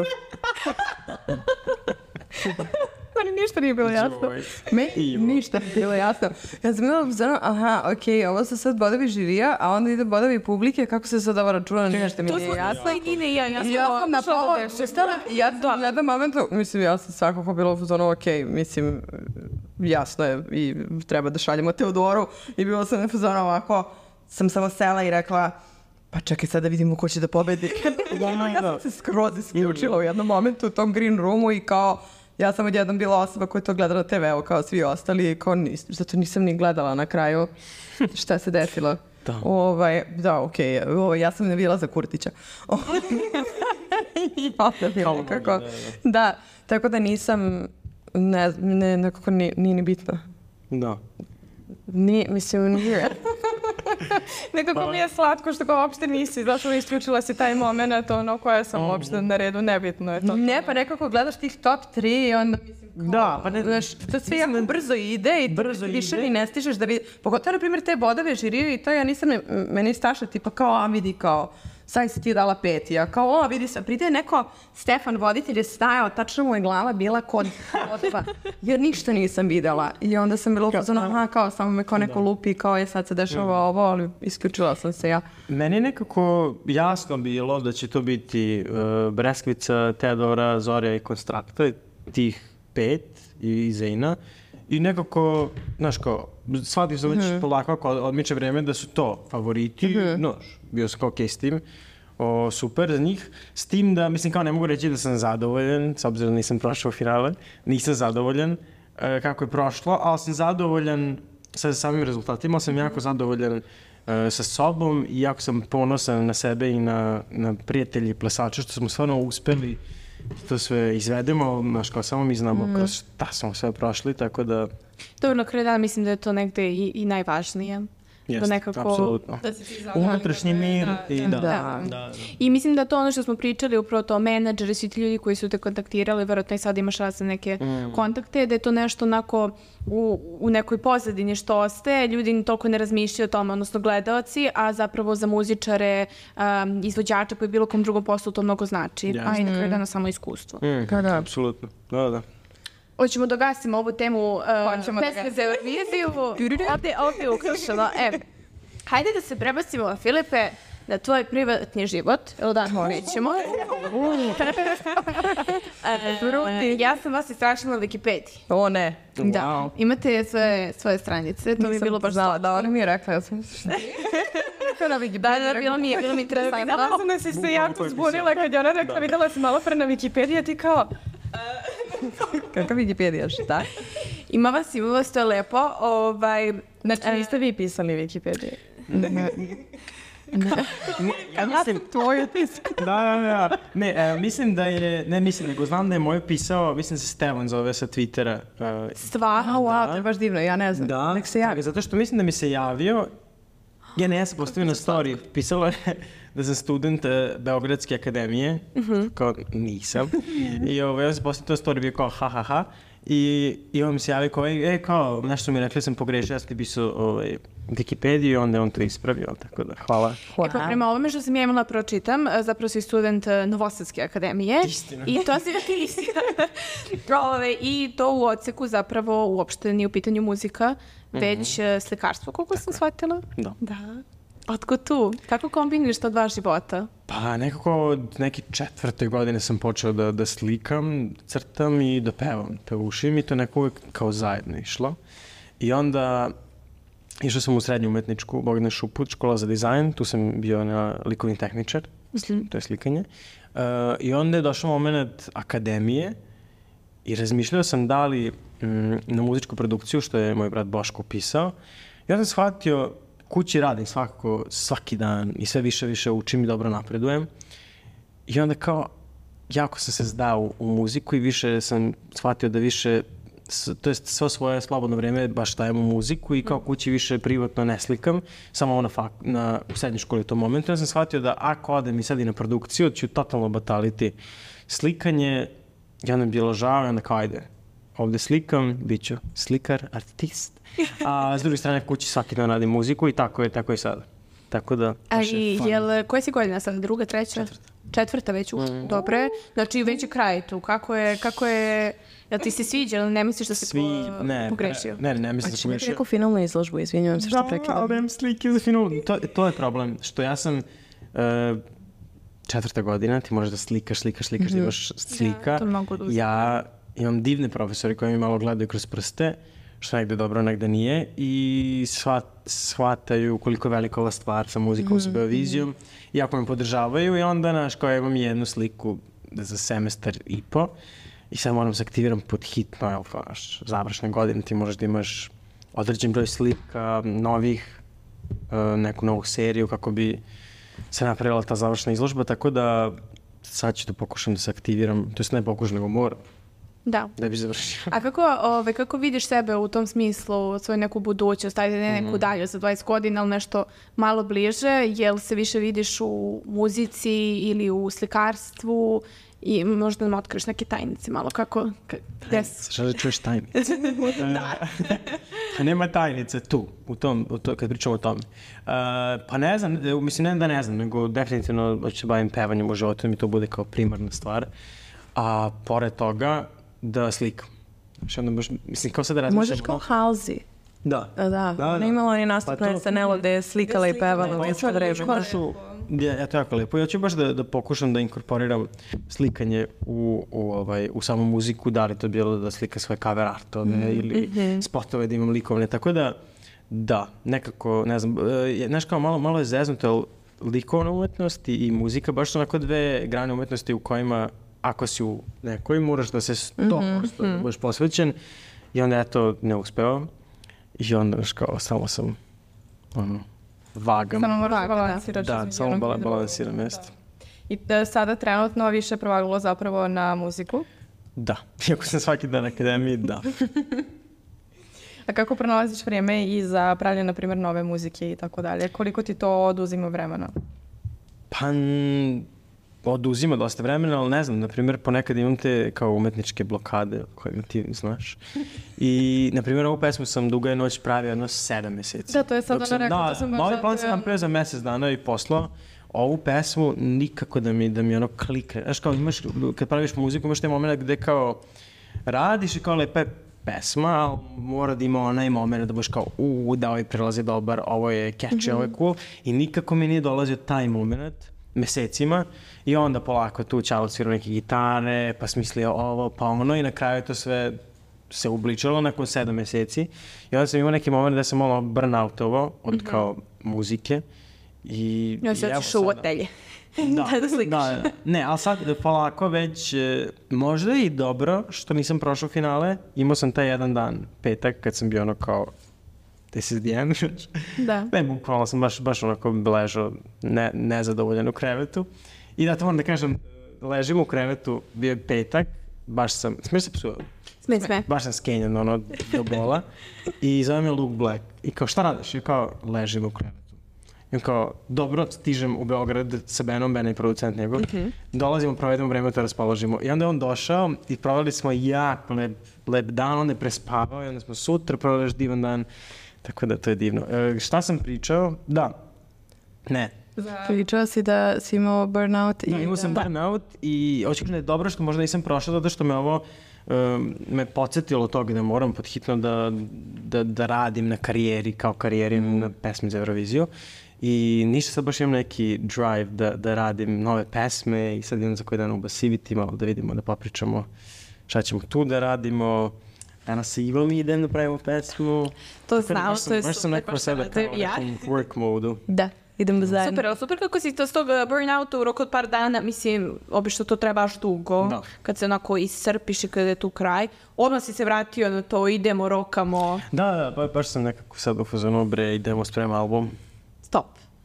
Meni ništa nije bilo jasno. Meni ništa nije bilo jasno. Ja sam bila uzmano, aha, okej, okay, ovo su sad bodovi žirija, a onda ide bodovi publike, kako se sad ovo računa, ništa mi nije jasno. I Nina i ja, ja sam Ja sam na pola, ja na jednom momentu, mislim, ja sam svakako bila u zonu, okej, mislim, jasno je i treba da šaljemo Teodoru i bila sam na zonu ovako, sam samo sela i rekla, pa čekaj sad da vidimo ko će da pobedi. Ja sam se skroz isključila u jednom momentu u tom green roomu i kao, ja sam odjednom bila osoba koja je to gledala na te veu kao svi ostali i kao nis, zato nisam ni gledala na kraju šta se desilo. Da. Ovaj, da, okej, okay, ovaj, ja sam navijala za Kurtića. I onda mi je nekako, da, tako da nisam, ne, ne, nekako nije, nije ni bitno. Da. Nije, mislim, nije. Nekako mi je slatko što kao uopšte nisi, zašto isključila si taj moment, ono koja sam uopšte na redu, nebitno je to. Ne, pa nekako gledaš tih top tri i onda mislim, kao, Da, pa ne, znaš, to sve jako brzo ide i brzo više ide. ni ne stižeš da vidi, pogotovo na primjer te bodove žiriju i to ja nisam, meni staša tipa kao, a vidi kao, sad si ti dala pet, ja kao, o, vidi se, pride neko, Stefan voditelj je stajao, tačno mu je glava bila kod bodova, jer ništa nisam videla i onda sam bila upozorna, aha, kao, samo me kao neko lupi, kao je sad se dešava ovo, ali isključila sam se ja. Meni je nekako jasno bilo da će to biti uh, Breskvica, Teodora, Zorja i Konstrakta, tih pet i Zejna. I nekako, znaš kao, shvatio sam već mm-hmm. polako ako odmiče vreme da su to favoriti, mm-hmm. no, bio sam kao okej s tim, o, super za njih, s tim da, mislim kao ne mogu reći da sam zadovoljan, s obzirom da nisam prošao finale, nisam zadovoljan e, kako je prošlo, ali sam zadovoljan sa samim rezultatima, ali sam jako zadovoljan e, sa sobom i jako sam ponosan na sebe i na, na prijatelji plesača, što smo stvarno uspeli to sve izvedemo, znaš, kao samo mi znamo mm. kroz šta smo sve prošli, tako da... Dobro, na kraju dana mislim da je to negde i, i najvažnije. Jest, da nekako... apsolutno. Da si Unutrašnji mir i da. Da. Da, da. I mislim da to ono što smo pričali, upravo to menadžeri, svi ti ljudi koji su te kontaktirali, verovatno i sad imaš razne neke mm. kontakte, da je to nešto onako u, u nekoj pozadini što ostaje, ljudi toliko ne razmišljaju o tome, odnosno gledaoci, a zapravo za muzičare, um, izvođača pa i bilo kom drugom poslu to mnogo znači, Yes. a i na kraju dana samo iskustvo. Mm. Da, da. Apsolutno, da, da. Hoćemo da gasimo ovu temu uh, Hoćemo da pesme za Euroviziju. Ovde, ovde je ukršeno. E, hajde da se prebacimo, Filipe, na tvoj privatni život. Evo da, nećemo. e, ja sam vas istražila na Wikipediji. O ne. Da. Wow. Imate svoje, svoje stranice, to mi je bilo baš znala, da, ona mi je rekla, ja sam... Da, da, bilo mi je, bilo mi interesantno. Videla sam da si se jako zbunila kad je ona rekla, videla sam malo pre na Wikipediji, a ti kao... Kakav Wikipedia, šta? Ima vas, ima vas, to je lepo. Ovaj, Znači, niste vi pisali Wikipediju? Ja mislim... Tvoje tis. Da, da, da. Ne, e, mislim da je... Ne mislim, nego znam da je moj pisao, mislim da se Stevan zove sa Twittera. E, stvarno. A, wow, to je baš divno, ja ne znam. Da, Nek se javi. zato što mislim da mi se javio, ja ne, ja sam postavio na story, pisalo je da sam student uh, Beogradske akademije, uh-huh. kao nisam, i ovo, ja sam postavio to story, bio kao ha ha ha, i, i on mi se javio kao, e, kao, nešto mi rekli, sam pogrešio, ja sam ti pisao ovaj, Wikipediju i onda je on to ispravio, tako da, hvala. E pa prema ovome što sam ja imala pročitam, zapravo si student Novosadske akademije. Istina. I to si istina. Ove, I to u odseku zapravo uopšte nije u pitanju muzika, već mm-hmm. slikarstvo, koliko tako sam shvatila. Da. Da. Otko tu? Kako kombinuješ to dva života? Pa nekako od neke četvrte godine sam počeo da, da slikam, crtam i da pevam, pevušim i to nekako uvijek kao zajedno išlo. I onda išao sam u srednju umetničku, Bogdan Šuput, škola za dizajn, tu sam bio na likovni tehničar, mm-hmm. to je slikanje. Uh, I onda je došao moment akademije i razmišljao sam da li mm, na muzičku produkciju, što je moj brat Boško pisao. I onda sam shvatio, kući radim svakako svaki dan i sve više više učim i dobro napredujem. I onda kao, jako sam se zdao u, u muziku i više sam shvatio da više s, to jest svo svoje slobodno vreme baš dajem u muziku i kao kući više privatno ne slikam, samo ono fak, na, u srednjoj školi u tom momentu. Ja sam shvatio da ako odem i sad i na produkciju, ću totalno bataliti slikanje, ja nam bilo žao i onda kao ajde, ovde slikam, bit ću slikar, artist, a s druge strane kući svaki dan radim muziku i tako je, tako je sada. Tako da... A i jel, koja si godina sad? Druga, treća? Četvrta. Četvrta već, uh, mm. dobro je. Znači već je kraj tu. Kako je, kako je, jel ti se sviđa ili ne misliš da se Svi, po, ne, pogrešio? Ne, ne, ne mislim da se pogrešio. Neku finalnu izložbu, izvinjujem se što da, prekidam. Da, ovdje slike za finalnu. To, to je problem, što ja sam... Uh, četvrta godina, ti možeš da slikaš, slikaš, slikaš, mm-hmm. da imaš slika. Ja, to mogu da uzim. Ja imam divne profesori koji mi malo gledaju kroz prste, što negde dobro, negde nije, i shvat, shvataju koliko je velika ova stvar sa muzikom, mm-hmm. sa Beovizijom, i ako me podržavaju, i onda, znaš, kao imam jednu sliku za semestar i po, i sad moram se aktiviram pod hitno, jel, znaš, završne godine, ti možeš da imaš određen broj slika, novih, uh, neku novu seriju, kako bi se napravila ta završna izložba, tako da sad ću da pokušam da se aktiviram, to jest ne pokušam, nego moram. Da. Da bi završio. A kako, ove, kako vidiš sebe u tom smislu, svoju neku budućnost, ajde ne neku mm. dalje za dvadeset godina, ali nešto malo bliže, jel se više vidiš u muzici ili u slikarstvu i možda nam otkriš neke tajnice malo, kako, gde su? Šta da čuješ tajnice? Da. Nema tajnice tu, u tom, u to, kad pričamo o tome. Uh, pa ne znam, mislim ne da ne znam, nego definitivno hoću se bavim pevanjem u životu, mi to bude kao primarna stvar. A pored toga, da slikam. Znači onda baš, mislim, kao sad da razmišljam. Možeš kao Halsey. Da. Da, da. da. Ne imala ni nastup na S N L-u gde je slikala i pevala u isto vreme. Ja, ja, to je jako lepo. Ja ću baš da, da pokušam da inkorporiram slikanje u, u, ovaj, u samu muziku, da li to bilo da slika svoje cover artove mm. ili mm-hmm. spotove da imam likovne. Tako da, da, nekako, ne znam, e, znaš kao malo, malo je zeznuto, ali likovna umetnost i muzika baš su onako dve grane umetnosti u kojima ako si u nekoj, moraš da se sto posto mm-hmm. budeš posvećen, i onda ja to ne uspeo i onda kao samo sam ono, vagam. Samo moraš balansiraš. Da, samo bala, balansiram mjesto. I da, sada trenutno više prevaglo zapravo na muziku? Da, iako sam svaki dan na akademiji, da. A kako pronalaziš vrijeme i za pravljanje, na primjer, nove muzike i tako dalje? Koliko ti to oduzima vremena? Pa... oduzima dosta vremena, ali ne znam, na primjer, ponekad imam te kao umetničke blokade koje ti znaš. I, na primjer, ovu pesmu sam Duga je noć pravio jedno sedam mjeseci. Da, to je sad ona rekao, da, to sam baš zato... Da, plan sam napravio za mjesec dana i poslao. Ovu pesmu nikako da mi, da mi ono klikne. Znaš, kao imaš, kad praviš muziku, imaš te moment gde kao radiš i kao lepa je pesma, ali mora da ima onaj moment da budeš kao, uuu, da ovaj prelazi dobar, ovo je catchy, mm-hmm. ovo je cool. I nikako mi nije dolazio taj moment mesecima, i onda polako tu Ćalo svirao neke gitare, pa smislio ovo, pa ono, i na kraju to sve se ubličalo nakon sedam meseci. I onda sam imao neki moment da sam malo burnoutovo od mm-hmm. kao muzike. I ja se otišao u otelje. Da, da, da, da. Ne, ali sad polako već, možda i dobro što nisam prošao finale, imao sam taj jedan dan, petak, kad sam bio ono kao this is the end. Da. Ne, bukvalno sam baš, baš onako ležao ne, nezadovoljan u krevetu. I da to moram da kažem, ležim u krevetu, bio je petak, baš sam, smiješ se psuo? Sme, sme. Baš sam skenjan, ono, do bola. I zove me Luke Black. I kao, šta radiš? I kao, ležim u krevetu. I kao, dobro, stižem u Beograd sa Benom, Ben je producent njegov. Mm-hmm. Dolazimo, provedemo vreme, to raspoložimo. I onda je on došao i proveli smo jako lep, lep dan, on je prespavao i onda smo sutra proveli divan dan. Tako da to je divno. E, šta sam pričao? Da. Ne. Za... Pričao si da si imao burnout. Da, imao sam da... burnout i očekaj da je dobro što možda nisam prošao, zato što me ovo um, me podsjetilo toga da moram podhitno da, da, da radim na karijeri, kao karijeri mm. na pesmi za Euroviziju. I ništa, sad baš imam neki drive da, da radim nove pesme i sad idem za koji dan u Basiviti, malo da vidimo, da popričamo šta ćemo tu da radimo. Danas sa Ivom idem da pravimo pesmu. To znao, to je super. Baš sam nekako sebe kao u nekom work modu. Da, idemo zajedno. Super, ali super kako si to s tog burnouta u roku od par dana, mislim, obično to treba baš dugo, da. Kad se onako iscrpiš i kada je tu kraj. Odmah si se vratio na to, idemo, rokamo. Da, da, ba, baš sam nekako sad u fazonu, bre, idemo, spremam album. Stop.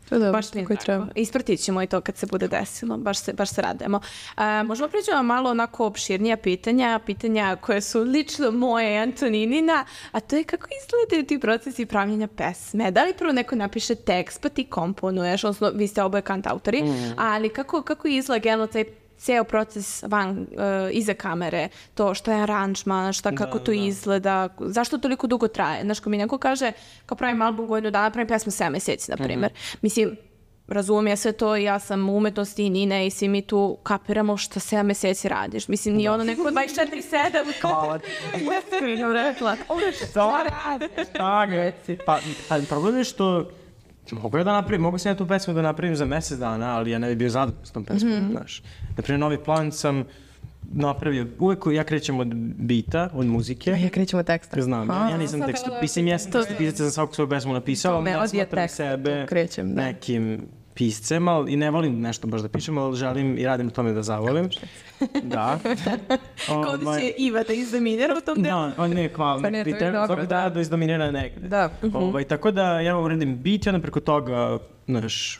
To je dobro, baš mi je koji drago. treba. Ispratit ćemo i to kad se bude desilo, baš se, baš se radujemo. A, možemo pređemo malo onako opširnija pitanja, pitanja koje su lično moje i Antoninina, a to je kako izgledaju ti procesi pravljenja pesme. Da li prvo neko napiše tekst, pa ti komponuješ, odnosno vi ste oboje kantautori, mm. ali kako, kako izgleda generalno taj ceo proces van, uh, iza kamere, to što je aranžman, šta, kako da, to da. izgleda, zašto toliko dugo traje. Znaš, ko mi neko kaže, kao pravim album godinu dana, pravim pesmu sedam meseci, na primjer. Mm-hmm. Mislim, razumijem sve to, ja sam u umetnosti i Nina i svi mi tu kapiramo šta sedam meseci radiš. Mislim, nije ono neko dvadeset četiri sedam. Hvala ti. Uvijek rekla. Uvijek šta radi? Šta reci? Pa, problem je što mogu ja da napravim, mogu sam ja tu pesmu da napravim za mesec dana, ali ja ne bi bio zadovoljan s tom pesmom, mm-hmm. znaš. Naprimjer, Novi plan sam napravio, uvek ja krećem od bita, od muzike. Ja krećem od teksta. Znam, A, ja nisam tekstu, mislim, ja sam tekstu za svaku svoju pesmu napisao, ali ja smatram sebe krećem, da. nekim piscem, ali i ne volim nešto baš da pišem, ali želim i radim na tome da zavolim. Da. Kao da će Iva da izdominira u tom delu. Da, on ne, hvala. Pa ne, to je dobro, da. Da izdominira negde. Da. Ovaj, tako da ja uredim beat i onda preko toga, znaš,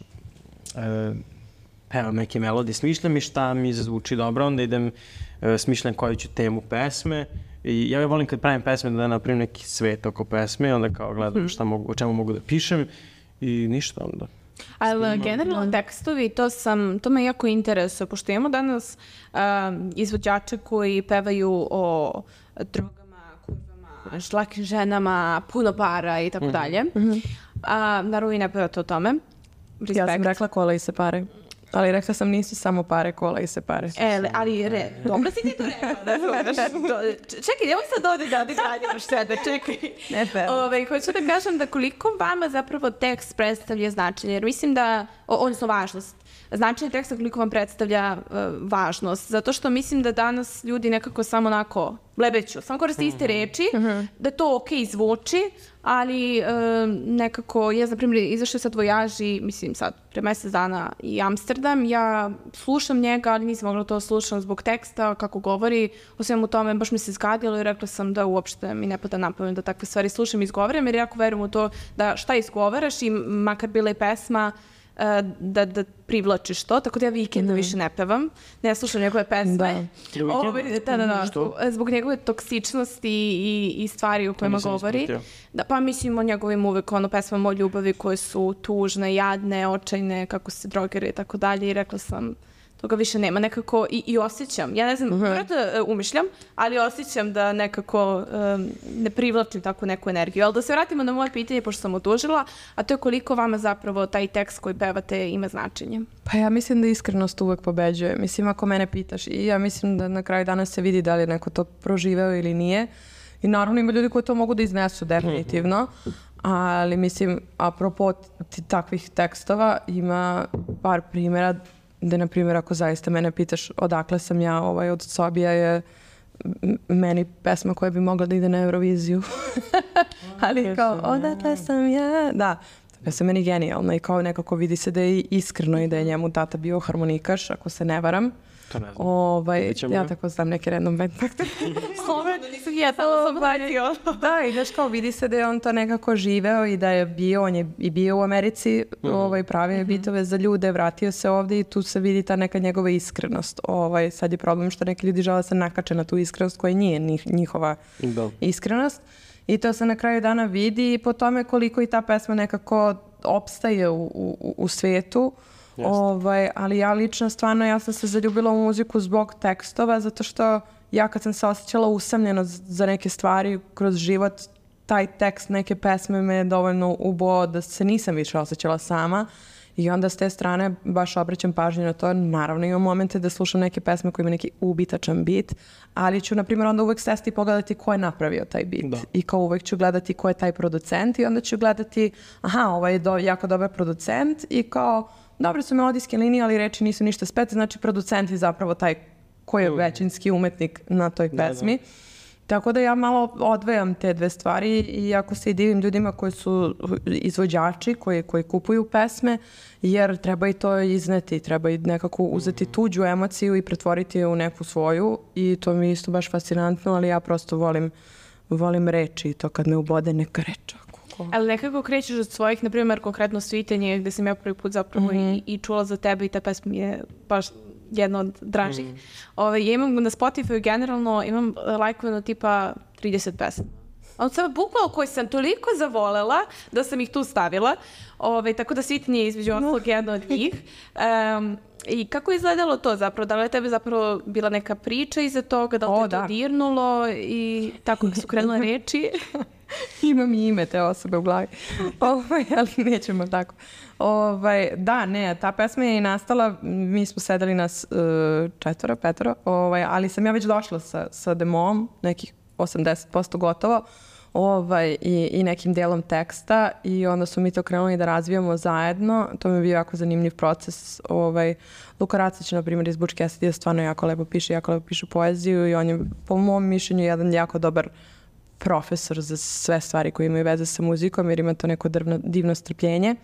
e, pevam neke melodije, smišljam i šta mi zvuči dobro, onda idem, e, smišljam koju ću temu pesme. I ja volim kad pravim pesme da napravim neki svet oko pesme, onda kao gledam šta mogu, o čemu mogu da pišem i ništa onda. Ali generalno tekstovi, to, sam, to me jako interesuje, pošto imamo danas um, izvođače koji pevaju o drogama, kurvama, žlakim ženama, puno para i tako dalje. A naravno vi ne pevate o tome. Respekt. Ja sam rekla kola i se pare. Ali rekla sam nisu samo pare, kola i se pare. E, ali re, dobro si ti to rekla. Da gledaš, čekaj, nemoj sad ovdje da odgradimo sebe, čekaj. Ne pevam. Ove, hoću da kažem da koliko vama zapravo tekst predstavlja značenje, jer mislim da, odnosno važnost, značenje teksta koliko vam predstavlja uh, važnost, zato što mislim da danas ljudi nekako samo onako blebeću, samo koriste iste reči, uh-huh. da to ok zvuči, ali uh, nekako, ja za primjer izašao sad vojaži, mislim sad, pre mjesec dana i Amsterdam, ja slušam njega, ali nisam mogla to slušam zbog teksta, kako govori, o svemu tome, baš mi se zgadilo i rekla sam da uopšte mi ne pada na pamet da takve stvari slušam i izgovaram, jer jako verujem u to da šta izgovaraš i makar bila i pesma, da, da privlačiš to, tako da ja Vikenda mm. više ne pevam, ne slušam njegove pesme. Da. Ovo, da, da, da. Zbog njegove toksičnosti i, i stvari o kojima govori. Da, pa mislim o njegovim uvek ono pesmama o ljubavi koje su tužne, jadne, očajne, kako se drogere i tako dalje i rekla sam toga više nema nekako i, i osjećam, ja ne znam, vjerojatno uh-huh. umišljam, ali osjećam da nekako um, ne privlačim takvu neku energiju. Ali da se vratimo na moje pitanje, pošto sam odužila, a to je koliko vama zapravo taj tekst koji pevate ima značenje? Pa ja mislim da iskrenost uvek pobeđuje. Mislim, ako mene pitaš, i ja mislim da na kraju dana se vidi da li je neko to proživeo ili nije. I naravno ima ljudi koji to mogu da iznesu definitivno, ali mislim, apropo t- takvih tekstova ima par primjera da, na primjer, ako zaista mene pitaš odakle sam ja, ovaj, od Sobija je meni pesma koja bi mogla da ide na Euroviziju. Ali kao, odakle sam ja, da, ta pesma meni genijalna i kao nekako vidi se da je iskreno i da je njemu tata bio harmonikaš, ako se ne varam. To ne znam. Ovaj, ja tako znam neke random band takte. Nisam ja, samo sam platio. Da, i znaš kao vidi se da je on to nekako živeo i da je bio, on je i bio u Americi, mm-hmm. ovaj, pravio je bitove za ljude, vratio se ovdje i tu se vidi ta neka njegova iskrenost. Ovaj, sad je problem što neki ljudi žele se nakače na tu iskrenost koja nije njihova da. iskrenost. I to se na kraju dana vidi po tome koliko i ta pesma nekako opstaje u, u, u svijetu. Ovaj, ali ja lično stvarno ja sam se zaljubila u muziku zbog tekstova zato što ja kad sam se osjećala usamljeno za neke stvari kroz život, taj tekst neke pesme me je dovoljno ubao da se nisam više osjećala sama i onda s te strane baš obraćam pažnju na to. Naravno imam momente da slušam neke pesme koji ima neki ubitačan bit, ali ću na primjer onda uvek sesti i pogledati ko je napravio taj bit da. I kao uvek ću gledati ko je taj producent i onda ću gledati aha, ovaj je do, jako dobar producent i kao dobre su melodijske linije, ali reči nisu ništa spet, znači producent je zapravo taj koji je većinski umetnik na toj pesmi. Da, da. Tako da ja malo odvajam te dve stvari i ako se i divim ljudima koji su izvođači, koji, koji kupuju pesme, jer treba i to izneti, treba i nekako uzeti tuđu emociju i pretvoriti je u neku svoju i to mi je isto baš fascinantno, ali ja prosto volim, volim reči i to kad me ubode neka reč. Tako. Ali nekako krećeš od svojih, na primjer, konkretno Svitanje, gde sam ja prvi put zapravo mm-hmm. i, i čula za tebe i ta pesma mi je baš jedna od dražih. Mm. Ove, ja imam na Spotify generalno, imam lajkovano tipa trideset pesama. On sam bukvalo koji sam toliko zavolela da sam ih tu stavila. Ove, tako da Svitanje je između ostalog jedna od njih. Um, I kako je izgledalo to zapravo? Da li je tebe zapravo bila neka priča iza toga? Da li o, te da. to dirnulo? I tako su krenule reči? Imam i ime te osobe u glavi. Ovaj, ali nećemo tako. Ovaj, da, ne, ta pesma je i nastala, mi smo sedeli nas uh, četvora, petora, ovaj, ali sam ja već došla sa, sa demom, nekih osamdeset posto gotovo, ovaj, i, i nekim delom teksta i onda smo mi to krenuli da razvijamo zajedno. To mi je bio jako zanimljiv proces. Ovaj, Luka Racić, na primjer, iz Butch Cassidy stvarno jako lepo piše, jako lepo piše poeziju i on je, po mom mišljenju, jedan jako dobar profesor za sve stvari koje imaju veze sa muzikom, jer ima to neko drvno, divno strpljenje.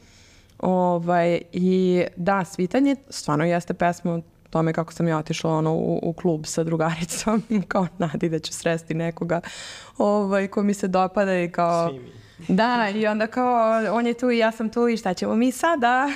Ovaj, I da, Svitanje stvarno jeste pesma o tome kako sam ja otišla ono, u, u klub sa drugaricom, kao nadi da ću sresti nekoga ovaj, ko mi se dopada i kao... Da, i onda kao, on je tu i ja sam tu i šta ćemo mi sada?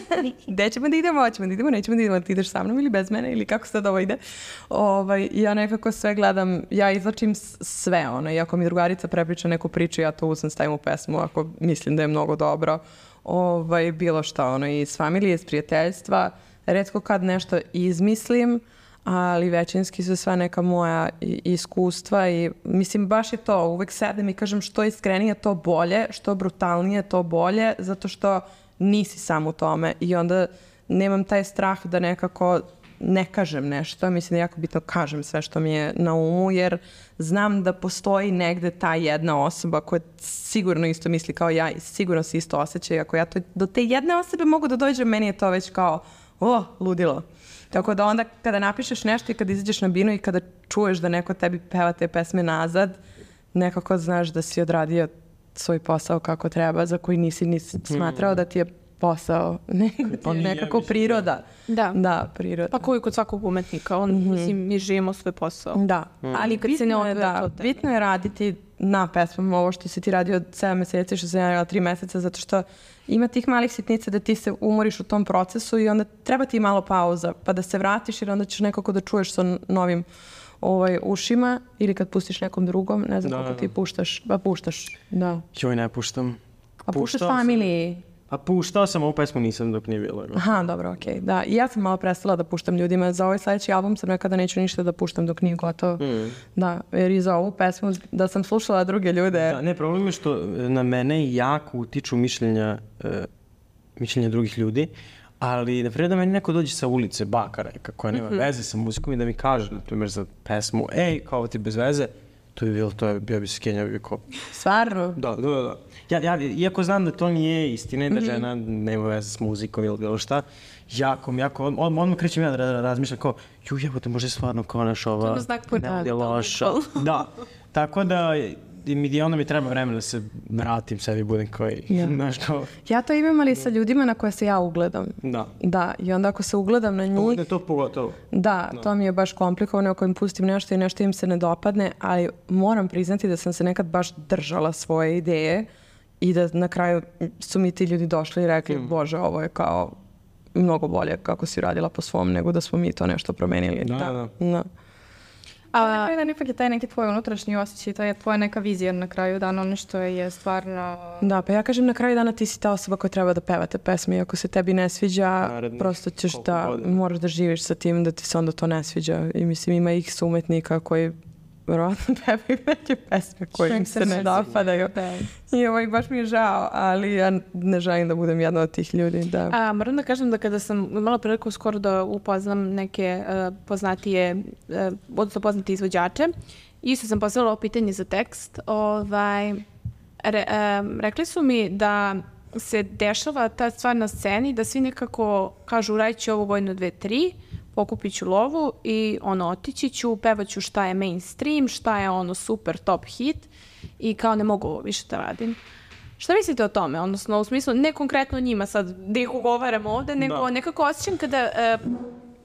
Gde ćemo da idemo? Hoćemo da idemo, nećemo da idemo, ti ideš sa mnom ili bez mene ili kako sad ovo ide? Ovaj, ja nekako sve gledam, ja izlačim sve, ono, i ako mi drugarica prepriča neku priču, ja to uzem, stavim u pesmu, ako mislim da je mnogo dobro. Ovaj, bilo šta, ono, iz familije, iz prijateljstva, retko kad nešto izmislim, ali većinski su sva neka moja iskustva i mislim baš je to, uvek sedem i kažem što iskrenije to bolje, što brutalnije to bolje, zato što nisi sam u tome i onda nemam taj strah da nekako ne kažem nešto, mislim da jako bitno kažem sve što mi je na umu, jer znam da postoji negde ta jedna osoba koja sigurno isto misli kao ja i sigurno se isto osjeća i ako ja to, do te jedne osobe mogu da dođem, meni je to već kao o, ludilo. Tako da onda kada napišeš nešto i kada izađeš na binu i kada čuješ da neko tebi peva te pesme nazad, nekako znaš da si odradio svoj posao kako treba, za koji nisi, nisi smatrao da ti je posao, nego ti je nekako priroda. Da. Da, priroda. Pa koji kod svakog umetnika, on, mm-hmm. mislim, mi živimo svoj posao. Da, mm. ali kad se ne odve, da, bitno je raditi na pesmama ovo što si ti radio od sedam meseci, što sam ja radila tri meseca, zato što ima tih malih sitnica da ti se umoriš u tom procesu i onda treba ti malo pauza, pa da se vratiš jer onda ćeš nekako da čuješ sa novim ovaj, ušima ili kad pustiš nekom drugom, ne znam da, kako da. Ti puštaš, pa puštaš, da. Joj, ne puštam. A puštaš familiji? A puštao sam ovu pesmu, nisam dok nije bilo. Aha, dobro, okej. Okay. Da, i ja sam malo prestala da puštam ljudima. Za ovaj sljedeći album sam nekada neću ništa da puštam dok nije gotovo. Mm. Da, jer i za ovu pesmu da sam slušala druge ljude. Da, ne, problem je što na mene jako utiču mišljenja, uh, mišljenja drugih ljudi, ali na primjer da meni neko dođe sa ulice, baka reka, koja nema mm-hmm. veze sa muzikom i da mi kaže, na primjer, za pesmu, ej, kao ti bez veze, to bi bilo, to je, bio bi se Kenja, bi kao... Stvarno? Da, da, da. Ja, ja, iako znam da to nije istina i da žena nema veze s muzikom ili bilo šta, jako, jako, on, on, on krećem ja da razmišljam kao, ju jebote, može stvarno kao naš ova... To znak pored. Je loša. Da, tako da mi, onda mi treba vremena da se vratim sebi, budem koji, ja. Znaš kao... Ja to imam, ali sa ljudima na koje se ja ugledam. Da. Da, i onda ako se ugledam na njih... To, to pogotovo. Da, no. To mi je baš komplikovano ako im pustim nešto i nešto im se ne dopadne, ali moram priznati da sam se nekad baš držala svoje ideje i da na kraju su mi ti ljudi došli i rekli, mm. Bože, ovo je kao mnogo bolje kako si radila po svom, nego da smo mi to nešto promenili. Da, da. da. A na kraju dan ipak je taj neki tvoj unutrašnji osjećaj, to je tvoja neka vizija na kraju dana, ono što je stvarno... Da, pa ja kažem na kraju dana ti si ta osoba koja treba da peva te pesme i ako se tebi ne sviđa, narednih, prosto ćeš da, godina. Moraš da živiš sa tim da ti se onda to ne sviđa. I mislim ima ih umetnika koji verovatno pevaju neke pesme koje im se ne dopadaju. I ovaj, baš mi je žao, ali ja ne želim da budem jedna od tih ljudi. Da. A, moram da kažem da kada sam imala priliku skoro da upoznam neke uh, poznatije, uh, odnosno poznate izvođače, isto sam postavila ovo pitanje za tekst. Ovaj, re, um, rekli su mi da se dešava ta stvar na sceni, da svi nekako kažu radit ću ovo vojno dve, tri, pokupit ću lovu i ono, otići ću, pevat ću šta je mainstream, šta je ono super top hit i kao ne mogu ovo više da radim. Šta mislite o tome? Odnosno, u smislu, ne konkretno njima sad da ih ugovaram ovde, nego da. Nekako osjećam kada, uh,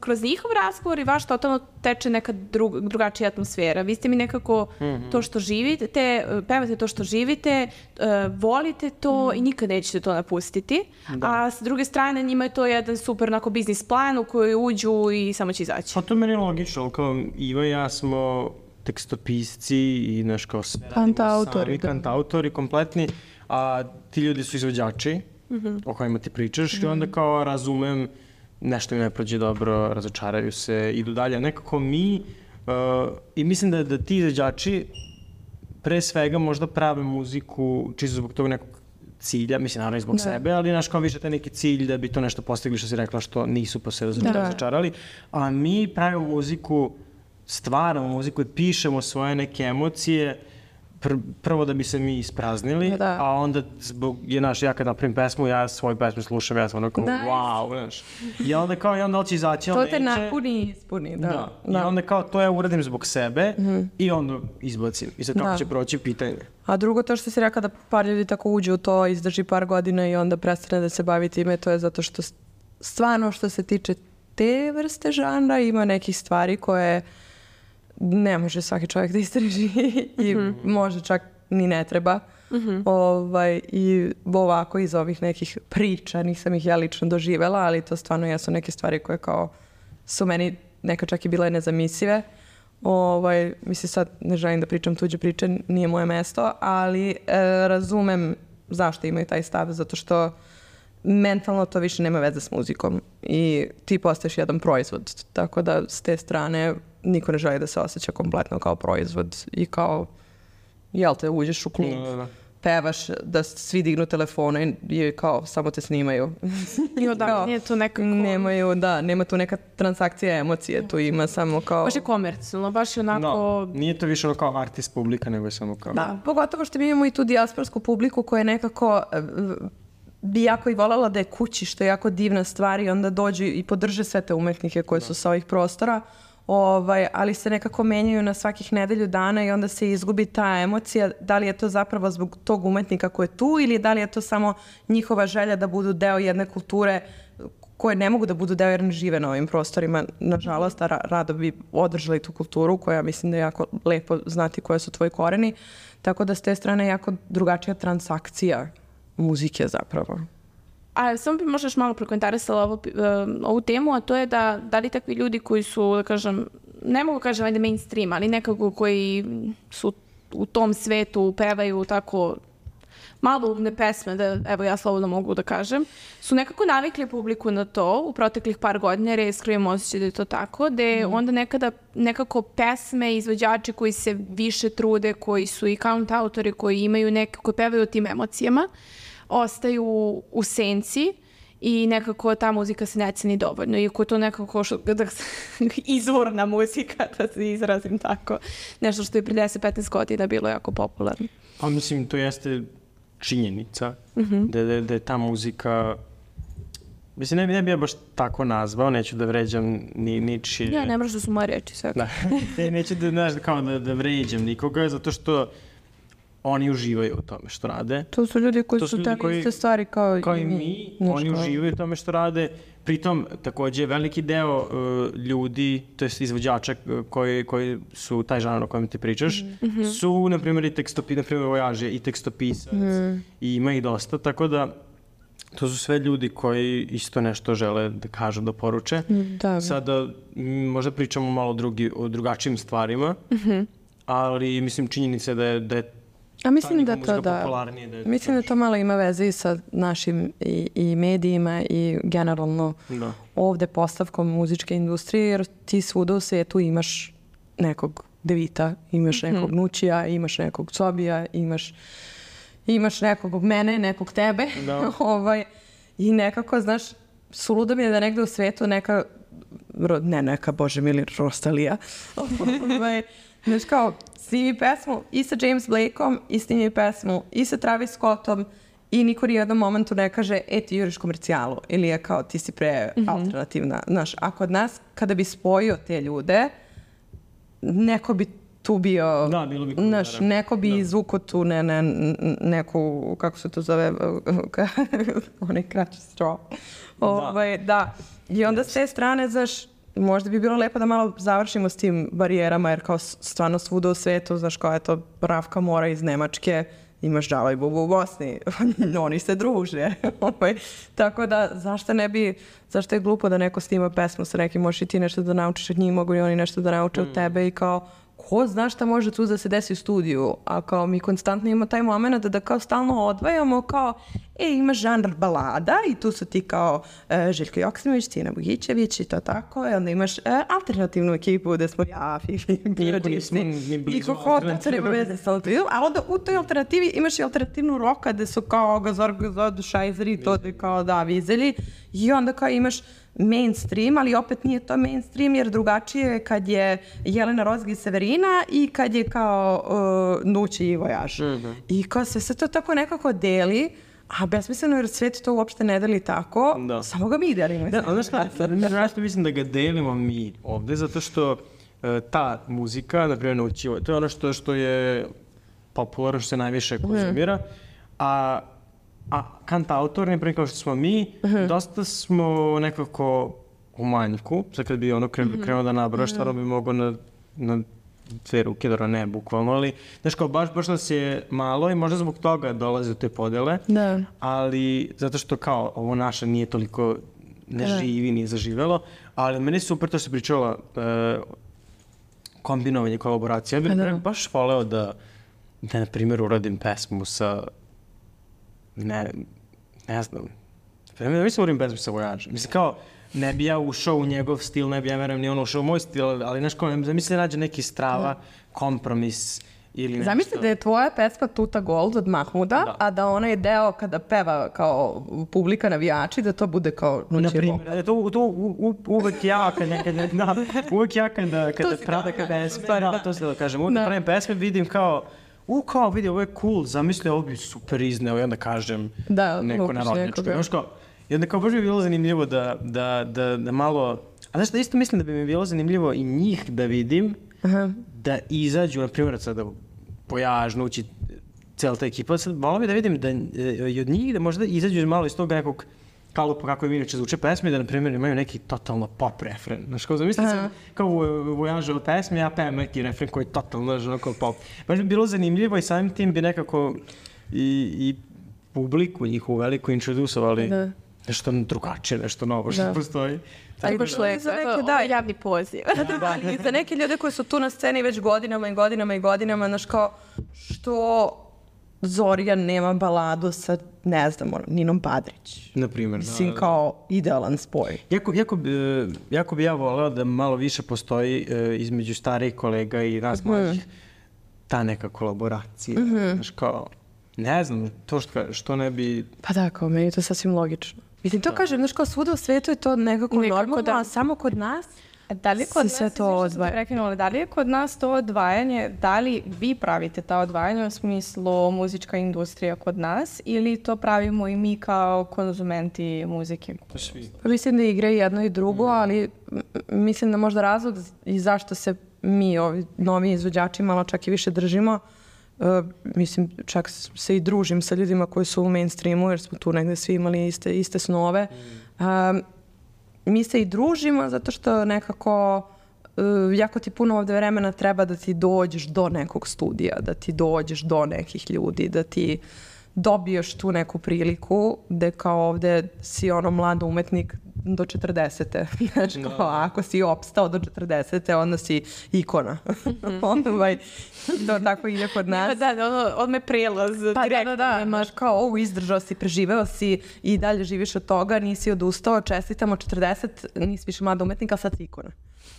kroz njihov razgovor i vaš totalno teče neka drug, drugačija atmosfera. Vi ste mi nekako mm-hmm. to što živite, te, pevate to što živite, uh, volite to mm. i nikad nećete to napustiti. Da. A s druge strane njima je to jedan super onako biznis plan u koji uđu i samo će izaći. Pa to je meni logično, kao Iva i ja smo tekstopisci i naš kao sve kantautori, sami, kantautori kompletni, a ti ljudi su izvođači mm-hmm. o kojima ti pričaš mm-hmm. i onda kao razumem nešto im ne prođe dobro, razočaraju se, idu dalje. Nekako mi, uh, i mislim da, da ti izvođači pre svega možda prave muziku čisto zbog tog nekog cilja, mislim naravno i zbog da. sebe, ali naš kao više taj neki cilj da bi to nešto postigli što si rekla što nisu pa se razočarali. A mi pravimo muziku, stvaramo muziku i pišemo svoje neke emocije pr- prvo da bi se mi ispraznili, da. a onda zbog, je naš, ja kad napravim pesmu, ja svoju pesmu slušam, ja sam ono kao, nice. wow, znaš. I onda kao, i onda li će izaći, to te napuni i ispuni, da. da. da. I onda kao, to ja uradim zbog sebe mm-hmm. i onda izbacim. I sad kako da. će proći pitanje. A drugo, to što si rekao da par ljudi tako uđe u to, izdrži par godina i onda prestane da se bavi time, to je zato što stvarno što se tiče te vrste žanra ima nekih stvari koje ne može svaki čovjek da istraži i mm-hmm. može čak ni ne treba. Mm-hmm. Ovaj, i ovako iz ovih nekih priča, nisam ih ja lično doživela, ali to stvarno jesu neke stvari koje kao su meni neka čak i bile nezamislive. Ovaj, mislim sad ne želim da pričam tuđe priče, nije moje mesto, ali e, razumem zašto imaju taj stav, zato što mentalno to više nema veze s muzikom i ti postaješ jedan proizvod, tako da s te strane niko ne želi da se osjeća kompletno kao proizvod i kao, jel te, uđeš u klub, da, da. pevaš, da svi dignu telefone i kao samo te snimaju. Jo, da, kao, nije to nekako... Nemaju, da, nema tu neka transakcija emocije, tu ima samo kao... Baš je komercijalno, baš je onako... No, nije to više ono kao artist publika, nego je samo kao... Da, pogotovo što mi imamo i tu dijasporsku publiku koja je nekako... bi jako i voljela da je kući, što je jako divna stvar i onda dođu i podrže sve te umetnike koji su sa ovih prostora, ovaj, ali se nekako menjaju na svakih nedelju dana i onda se izgubi ta emocija, da li je to zapravo zbog tog umetnika koji je tu ili da li je to samo njihova želja da budu deo jedne kulture koje ne mogu da budu deo jer ne žive na ovim prostorima. Nažalost, a rado bi održali tu kulturu koja mislim da je jako lepo znati koje su tvoji koreni, tako da s te strane je jako drugačija transakcija muzike zapravo. A samo bi možda još malo prokomentarisala ovu, ovu temu, a to je da, da li takvi ljudi koji su, da kažem, ne mogu kažem ajde mainstream, ali nekako koji su u tom svetu pevaju tako maloumne pesme, da evo ja slobodno mogu da kažem, su nekako navikli publiku na to u proteklih par godina, jer je iskrivim osjećaj da je to tako, da mm. onda nekada nekako pesme, izvođači koji se više trude, koji su i countautori, koji imaju nekako, pevaju o tim emocijama, ostaju u senci i nekako ta muzika se ne ceni dovoljno. Iako je to nekako što, da, izvorna muzika, da se izrazim tako. Nešto što je pre deset do petnaest godina bilo jako popularno. A mislim, to jeste činjenica mm-hmm. da, da, da je ta muzika... Mislim, ne, ne bi ja baš tako nazvao, neću da vređam ni, ničije... Ja, ne moraš da su moje reči sve. Da, ne, neću da, znaš, kao da, da vređam nikoga, zato što oni uživaju u tome što rade. To su ljudi koji to su tako iste stvari kao, kao i mi. Nešto. Oni uživaju u tome što rade. Pritom, takođe, veliki deo uh, ljudi, to jest izvođača koji, koji su taj žanr o kojem ti pričaš, mm-hmm. su, na primjer, i tekstopi, na primjer, Vojaž je i tekstopisac mm. i ima ih dosta, tako da to su sve ljudi koji isto nešto žele da kažu, da poruče. Da. Sada možda pričamo malo drugi, o drugačijim stvarima, mm-hmm. ali mislim činjenica je da je, da je A mislim da to da, da je mislim da to malo ima veze i sa našim i, i medijima i generalno da. ovde postavkom muzičke industrije, jer ti svuda u svijetu imaš nekog Devita, imaš nekog mm-hmm. Nućija, imaš nekog Cobija, imaš, imaš nekog mene, nekog tebe. Da. ovaj, I nekako, znaš, suludo mi je da negde u svijetu neka, ne neka, bože mili, Rosalija, ovaj, znaš kao, snimi pesmu i sa James Blakeom, i snimi pesmu i sa Travis Scottom i niko ni u jednom momentu ne kaže, e, ti juriš komercijalu ili je kao, ti si pre mm-hmm. alternativna. Znaš, a kod nas, kada bi spojio te ljude, neko bi tu bio, da, bilo bi znaš, neko bi da. izvuko tu ne, ne, neku, kako se to zove, onaj kraći straw. Ovaj, da. I onda s te strane, znaš, možda bi bilo lepo da malo završimo s tim barijerama, jer kao stvarno svuda u svetu, znaš kao eto, Rafka Mora iz Nemačke, imaš Džava i Bubu u Bosni, oni se druže. Tako da, zašto ne bi, zašto je glupo da neko snima pesmu sa nekim, možeš i ti nešto da naučiš od njih, mogu i oni nešto da nauče od tebe i kao, ko zna šta može tu da se desi u studiju, a kao mi konstantno imamo taj moment da, da kao stalno odvajamo kao, e, imaš žanr balada i tu su ti kao e, Željko Joksimović, Tina Bogićević i to tako, i onda imaš e, alternativnu ekipu gde smo ja, Fifi, i Kohota, to nema veze sa alternativnom, a onda u toj alternativi imaš i alternativnu roka gde su kao Gazor, Gazor, Šajzer i to kao da, Vizelji, i onda kao imaš mainstream, ali opet nije to mainstream jer drugačije je kad je Jelena Rozga i Severina i kad je kao uh, Nući i Vojaž. Mm-hmm. I kao se sve to tako nekako deli, a besmisleno jer svet to uopšte ne deli tako, da. Samo ga mi delimo. Da, ono šta, što mislim da ga delimo mi ovde, zato što uh, ta muzika, na primjer Nući, to je ono što, što je popularno, što se najviše konzumira, mm. a A kantautor, ne primjer kao što smo mi, uh-huh. dosta smo nekako u manjku. Sad kad bi ono krenuo uh-huh. da nabraš, stvarno bi mogao na, na dve ruke, dobro ne, bukvalno, ali znaš kao baš, baš nas je malo i možda zbog toga dolaze u te podele, da. Ali zato što kao ovo naše nije toliko ne živi, nije zaživelo, ali meni je super to što se pričala uh, kombinovanje kolaboracija. Ja bih da. baš voleo da, da na primjer uradim pesmu sa Ne, ne znam. Ne mislim uradim pesmu sa Vojažem. Mislim kao, ne bi ja ušao u njegov stil, ne bi ja verujem ni on ušao u moj stil, ali znaš kao, zamisli da nađe neki strava, kompromis ili nešto. Zamisli da je tvoja pesma Tuta Gold od Mahmuda, da. A da onaj deo kada peva kao publika navijači, da to bude kao Nući Bog. Na primjer, to, to u, uvek ja kad nekad, da, uvek ja kada, kada pravim pesme, da, to se da kažem, uvek da pravim pesme vidim kao, u, kao, vidi, ovo je cool, zamisli, ovo bi super izneo i onda kažem da, neko narodnjačko. Znaš kao, i onda kao baš bi bilo zanimljivo da, da, da, da malo, a znaš da isto mislim da bi mi bilo zanimljivo i njih da vidim, aha. Da izađu, na primjer, sada Vojaž, Nući, cijela ta ekipa, sad malo bi da vidim da i od njih da možda izađu malo iz toga nekog kalupa kako im inače zvuče pesme, da na primjer imaju neki totalno pop refren. Znaš, kao zamislite sam kao u Vojažove pesme, ja pevam neki refren koji je totalno, znaš, kao pop. Baš bi bilo zanimljivo i samim tim bi nekako i, i publiku njihovu veliko introducovali da. Nešto drugačije, nešto novo što postoji. Tako da, za neke, da, javni poziv. Da, i za neke ljude koji su tu na sceni već godinama i godinama i godinama, znaš, kao što Zorija nema baladu sa, ne znam, Ninom Badrić. Na primjer, da. Mislim, kao idealan spoj. Jako, jako, jako bi ja voleo da malo više postoji uh, između starijih kolega i nas mlađih. Mm. Ta neka kolaboracija. Mm-hmm. Znaš, kao, ne znam, to što, što ne bi... Pa da, kao meni je to sasvim logično. Mislim, to da. Kažem, znaš, kao svuda u svetu je to nekako, nekako normalno, da. A samo kod nas... Da li kod nas, to odvaja? Da li je kod nas to odvajanje, da li vi pravite ta odvajanja u smislu muzička industrija kod nas ili to pravimo i mi kao konzumenti muzike? Svi. Pa mislim da igra i jedno i drugo, mm. ali mislim da možda razlog i zašto se mi, ovi novi izvođači, malo čak i više držimo, uh, mislim, čak se i družim sa ljudima koji su u mainstreamu, jer smo tu negde svi imali iste, iste snove. Mm. Um, Mi se i družimo zato što nekako uh, jako ti puno ovde vremena treba da ti dođeš do nekog studija, da ti dođeš do nekih ljudi, da ti dobiješ tu neku priliku gde kao ovde si ono mlad umetnik do četrdesete. Znači, no. Kao, ako si opstao do četrdesete, onda si ikona. Onda ovaj, to tako ide kod nas. Da, da, ono, odme prelaz. Pa direktno, da, da, da. Maš kao, ovo izdržao si, preživeo si i dalje živiš od toga, nisi odustao, čestitamo četrdeset, nisi više mlada umetnika, sad si ikona.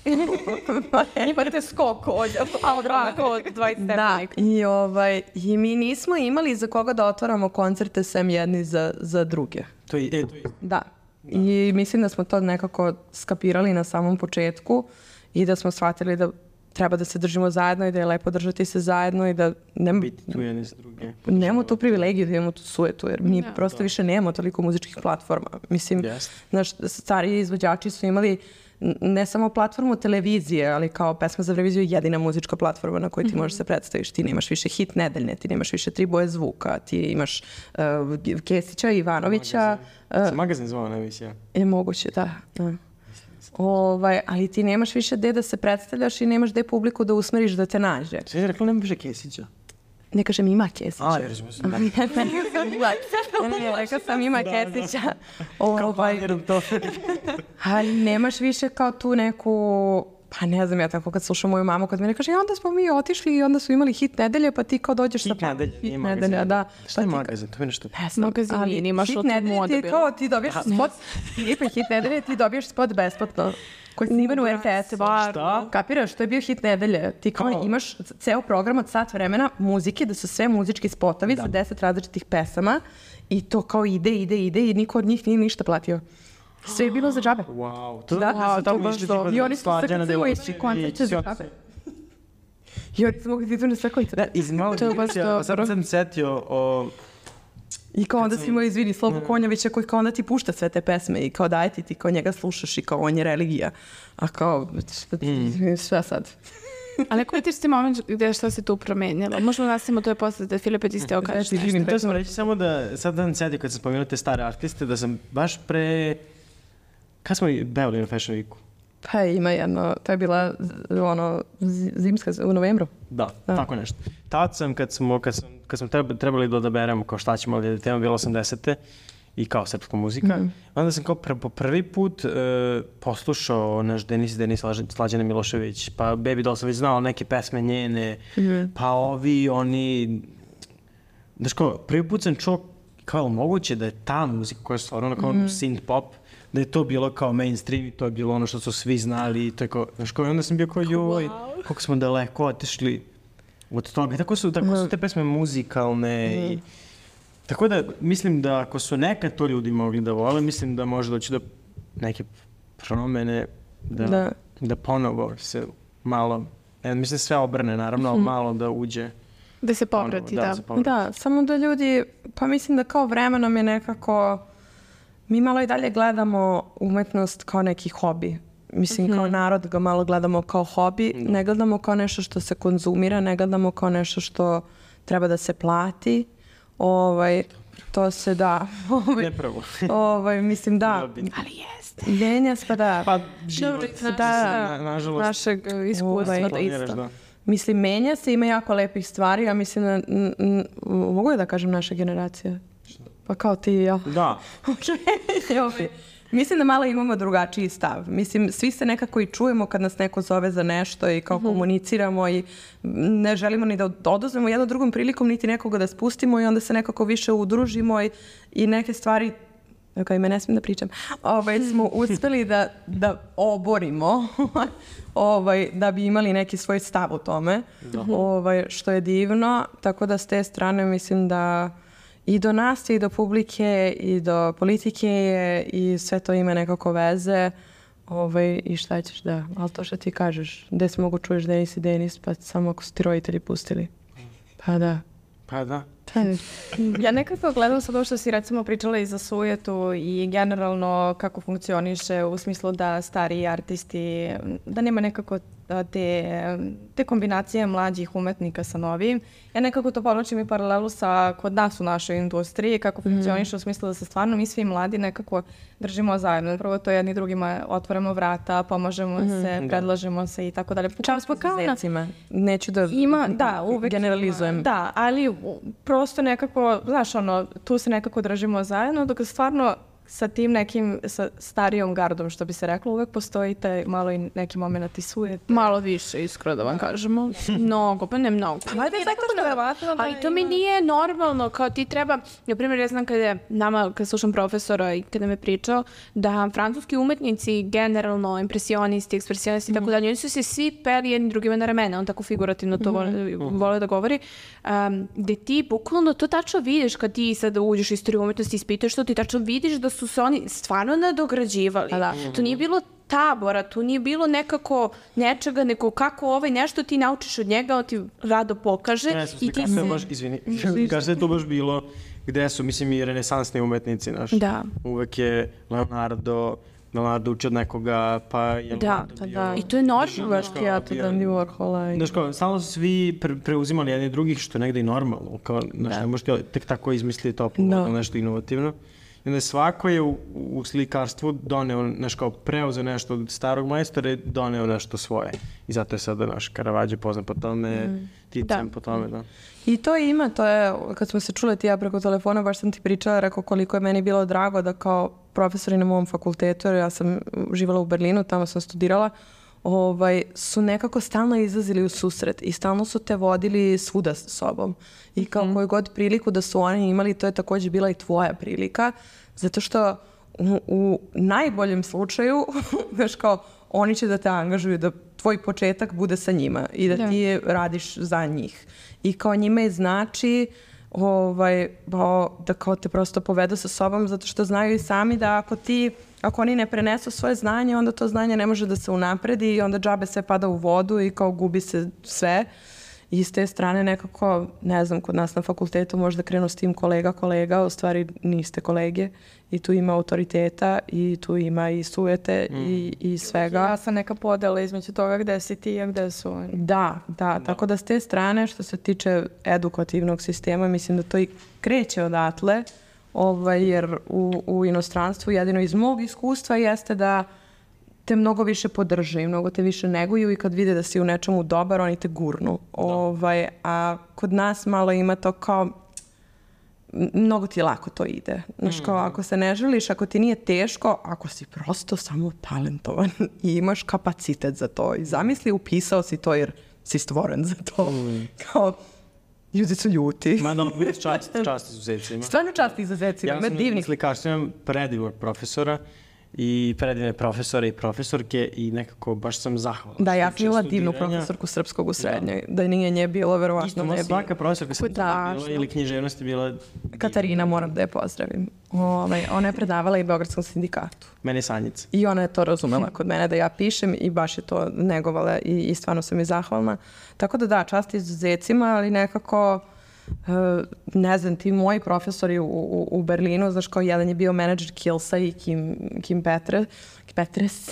Imate skok od, od, od dvadeset stepenika. Da, i, ovaj, i mi nismo imali za koga da otvaramo koncerte sem jedni za, za druge. To je, e, to je. Da. Da. I mislim da smo to nekako skapirali na samom početku i da smo shvatili da treba da se držimo zajedno i da je lepo držati se zajedno i da nema, biti tu jedni za druge. Nemamo tu privilegiju da imamo tu sujetu, jer mi da. prosto da. više nemamo toliko muzičkih platforma. Mislim, yes. naš stariji izvođači su imali ne samo platformu televizije, ali kao Pesma za Euroviziju je jedina muzička platforma na kojoj ti možeš se predstaviš. Ti nemaš više hit nedeljne, ti nemaš više Tri boje zvuka, ti imaš uh, Kesića, Ivanovića. Magazin, uh, magazin zvao najviše. Je moguće, da. da. Ovaj, ali ti nemaš više gde da se predstavljaš i nemaš gde publiku da usmeriš da te nađe. Sve je rekla nema više Kesića. Ne kažem ima Kesića. A, jer ćemo se... Ne, rekao sam ima Kesića. Ovaj, ali nemaš više kao tu neku... Pa ne znam, ja tako kad slušam moju mamu, kad mi ne kaže, i onda smo mi otišli i onda su imali hit nedelje, pa ti kao dođeš hit sa... nedelje, hit nije nedelja, da. Šta je magazin? To je nešto... Ne znam, magazin ali imaš hit od nedelje moda ti bilo. kao ti dobiješ spot, lijepe hit nedelje, ti dobiješ spot besplatno. Koji sniman u R T S. Šta? Kapiraš, to je bio hit nedelje. Ti kao Kao? imaš ceo program od sat vremena muzike, da su sve muzički spotovi sa deset različitih pesama i to kao ide, ide, ide i niko od njih nije ništa platio. Sve je bilo za džabe. Wow. To Da, da, to baš to. I oni su se krcaju i koncerte za džabe. I oni su mogli titu na sve kolice. Da, iz malo To je baš digresija, sad dobro. sam setio o... I kao onda si imao, izvini, Slobu Konjovića koji kao onda ti pušta sve te pesme i kao daj ti, ti kao njega slušaš i kao on je religija. A kao, šta ti, šta sad? Ali ako vidiš ti moment gde šta se tu promenilo, možemo nastavimo to je posle da Filipe ti ste okažeš. Ti živim To sam reći samo da, sad dan setio kad sam spomenuo te stare artiste, da sam baš pre... Kad smo bevali na Fashion Weeku? Pa ima jedno, to je bila z- ono, zi- zimska, u novembru. Da, tako nešto. Tad sam, kad smo, kad sam, kad smo treba- trebali da odaberemo kao šta ćemo, ali tema bila osamdesete i kao srpska muzika, onda sam kao pr- po prvi put e, poslušao naš Denis Denis Slađ- Slađana Milošević, pa Baby Doll sam već znao neke pesme njene, pa ovi, oni... Znaš kao, prvi put sam čuo kao moguće da je ta muzika koja je stvarno kao synth pop, da je to bilo kao mainstream i to je bilo ono što su svi znali i to je kao, znaš kao, i onda sam bio kao, joj, koliko smo daleko otišli od toga. I tako su, tako su te pesme muzikalne i... Tako da, mislim da ako su nekad to ljudi mogli da vole, mislim da može doći do neke promene, da, da. Da. ponovo se malo, ne, mislim sve obrne naravno, ali malo da uđe. Da se povrati, Ponovo, da. se povrati. Da, samo da ljudi, pa mislim da kao vremenom je nekako, mi malo i dalje gledamo umetnost kao neki hobi. Mislim, kao narod ga malo gledamo kao hobi, ne gledamo kao nešto što se konzumira, ne gledamo kao nešto što treba da se plati. Ovaj, to se da. Ovaj, Nepravo. ovaj, mislim da. Ali jeste. Menja se pa da. Pa, život, da, na, nažalost. Našeg iskustva Ovaj, da planiraš, isto. da. Mislim, menja se, ima jako lepih stvari, ja mislim da, n- n- mogu je da kažem naša generacija? Pa kao ti i ja. Da. Ovaj, mislim da malo imamo drugačiji stav. Mislim, svi se nekako i čujemo kad nas neko zove za nešto i kao komuniciramo i ne želimo ni da oduzmemo jednom drugom prilikom, niti nekoga da spustimo i onda se nekako više udružimo i, i neke stvari, kao ime ne smijem da pričam, ovaj, smo uspeli da, da oborimo ovaj, da bi imali neki svoj stav u tome, ovaj, što je divno, tako da s te strane mislim da i do nas i do publike i do politike je i sve to ima nekako veze. Ovaj, i šta ćeš da, ali to što ti kažeš, gde se mogu čuješ Denis i Denis, pa samo ako su ti roditelji pustili. Pa da. Pa da. Ja nekako gledam sad ovo što si recimo pričala i za sujetu i generalno kako funkcioniše u smislu da stariji artisti, da nema nekako te, te kombinacije mlađih umetnika sa novim. Ja nekako to povlačim i paralelu sa kod nas u našoj industriji, kako funkcioniše u smislu da se stvarno mi svi mladi nekako držimo zajedno. Prvo to jedni drugima otvorimo vrata, pomažemo se, predlažemo se i tako dalje. Čast kao na- izuzecima. Neću da Ima, da, uvek generalizujem. ima. Da, ali u- prosto nekako, znaš, ono, tu se nekako držimo zajedno, dok stvarno sa tim nekim, sa starijom gardom, što bi se reklo, uvek postoji taj malo i neki moment i sujete. Malo više, iskreno da vam kažemo. Mnogo, pa ne mnogo. Pa Valjda je nekako neverovatno da ali to mi ima- nije normalno, kao ti treba, na primjer, ja znam kada je nama, kad slušam profesora i kada me pričao, da francuski umetnici, generalno, impresionisti, ekspresionisti i tako dalje, oni su se svi peli jedni drugima na ramena, on tako figurativno to vole, vole da govori, um, gde ti bukvalno to tačno vidiš kad ti sad uđeš u istoriju umetnosti i ispituješ to, ti tačno vidiš da su se oni stvarno nadograđivali. To nije bilo tabora, tu nije bilo nekako nečega, nego kako ovaj nešto ti naučiš od njega, on ti rado pokaže Ne, i ti se... se... baš, izvini, kaže da je to baš bilo gde su, mislim, i renesansni umetnici, znaš. Da. Uvek je Leonardo, Leonardo uči od nekoga, pa je Da, Leonardo pa bio- da. I to je normalno. Basquiat, Dandy Warhola. i- Znaš kao, stalno su svi pre, preuzimali jedni drugih, što je negde i normalno. Kao, znaš, ne možeš ti tek tako izmisliti toplu Da. vodu, nešto inovativno. I onda svako je u, u slikarstvu doneo, znaš, kao preuzeo nešto od starog majstora i doneo nešto svoje. I zato je sada naš Caravaggio poznat po tome, mm. Tizian po tome, da. I to ima, to je, kad smo se čule ti ja preko telefona, baš sam ti pričala, rekao koliko je meni bilo drago da kao profesori na mom fakultetu, jer ja sam živala u Berlinu, tamo sam studirala, ovaj, su nekako stalno izlazili u susret i stalno su te vodili svuda sa sobom. I kao mm. koju god priliku da su oni imali, to je također bila i tvoja prilika, zato što u, u najboljem slučaju, znaš kao, oni će da te angažuju, da tvoj početak bude sa njima i da, da. ti radiš za njih. I kao njima je znači ovaj, da kao te prosto povedu sa sobom, zato što znaju i sami da ako ti, ako oni ne prenesu svoje znanje, onda to znanje ne može da se unapredi i onda džabe sve pada u vodu i kao gubi se sve. I s te strane nekako, ne znam, kod nas na fakultetu možda krenu s tim kolega, kolega, u stvari niste kolege i tu ima autoriteta i tu ima i sujete mm. i, i svega. Ja sam neka podela između toga gde si ti, a gde su oni. Da, da, da, tako da s te strane što se tiče edukativnog sistema, mislim da to i kreće odatle, ovaj, jer u, u inostranstvu jedino iz mog iskustva jeste da te mnogo više podrže i mnogo te više neguju i kad vide da si u nečemu dobar, oni te gurnu. Ovaj, a kod nas malo ima to kao, mnogo ti lako to ide. Znaš, kao ako se ne želiš, ako ti nije teško, ako si prosto samo talentovan i imaš kapacitet za to i zamisli, upisao si to jer si stvoren za to. Mm. Kao, ljudi su ljuti. Ma da, vidiš čast, čast izuzecima. Stvarno čast izuzecima, ja ima divnih. Ja sam slikarstvo, imam predivnog profesora i predivne profesore i profesorke i nekako baš sam zahvalan. Da, ja sam imala divnu profesorku srpskog u srednjoj. Da, da nije nje bilo, verovatno ne bi. Isto, svaka profesorka srpska bila ili književnost je bila... Katarina, moram da je pozdravim. Ovaj, ona je predavala i Beogradskom sindikatu. Mene je Sanjica. I ona je to razumela kod mene da ja pišem i baš je to negovala i, i stvarno sam je zahvalna. Tako da da, čast izuzecima, ali nekako... Uh, ne znam, ti moji profesori u, u, u Berlinu, znaš, kao jedan je bio menadžer Kilsa i Kim, Kim Petre, Petres.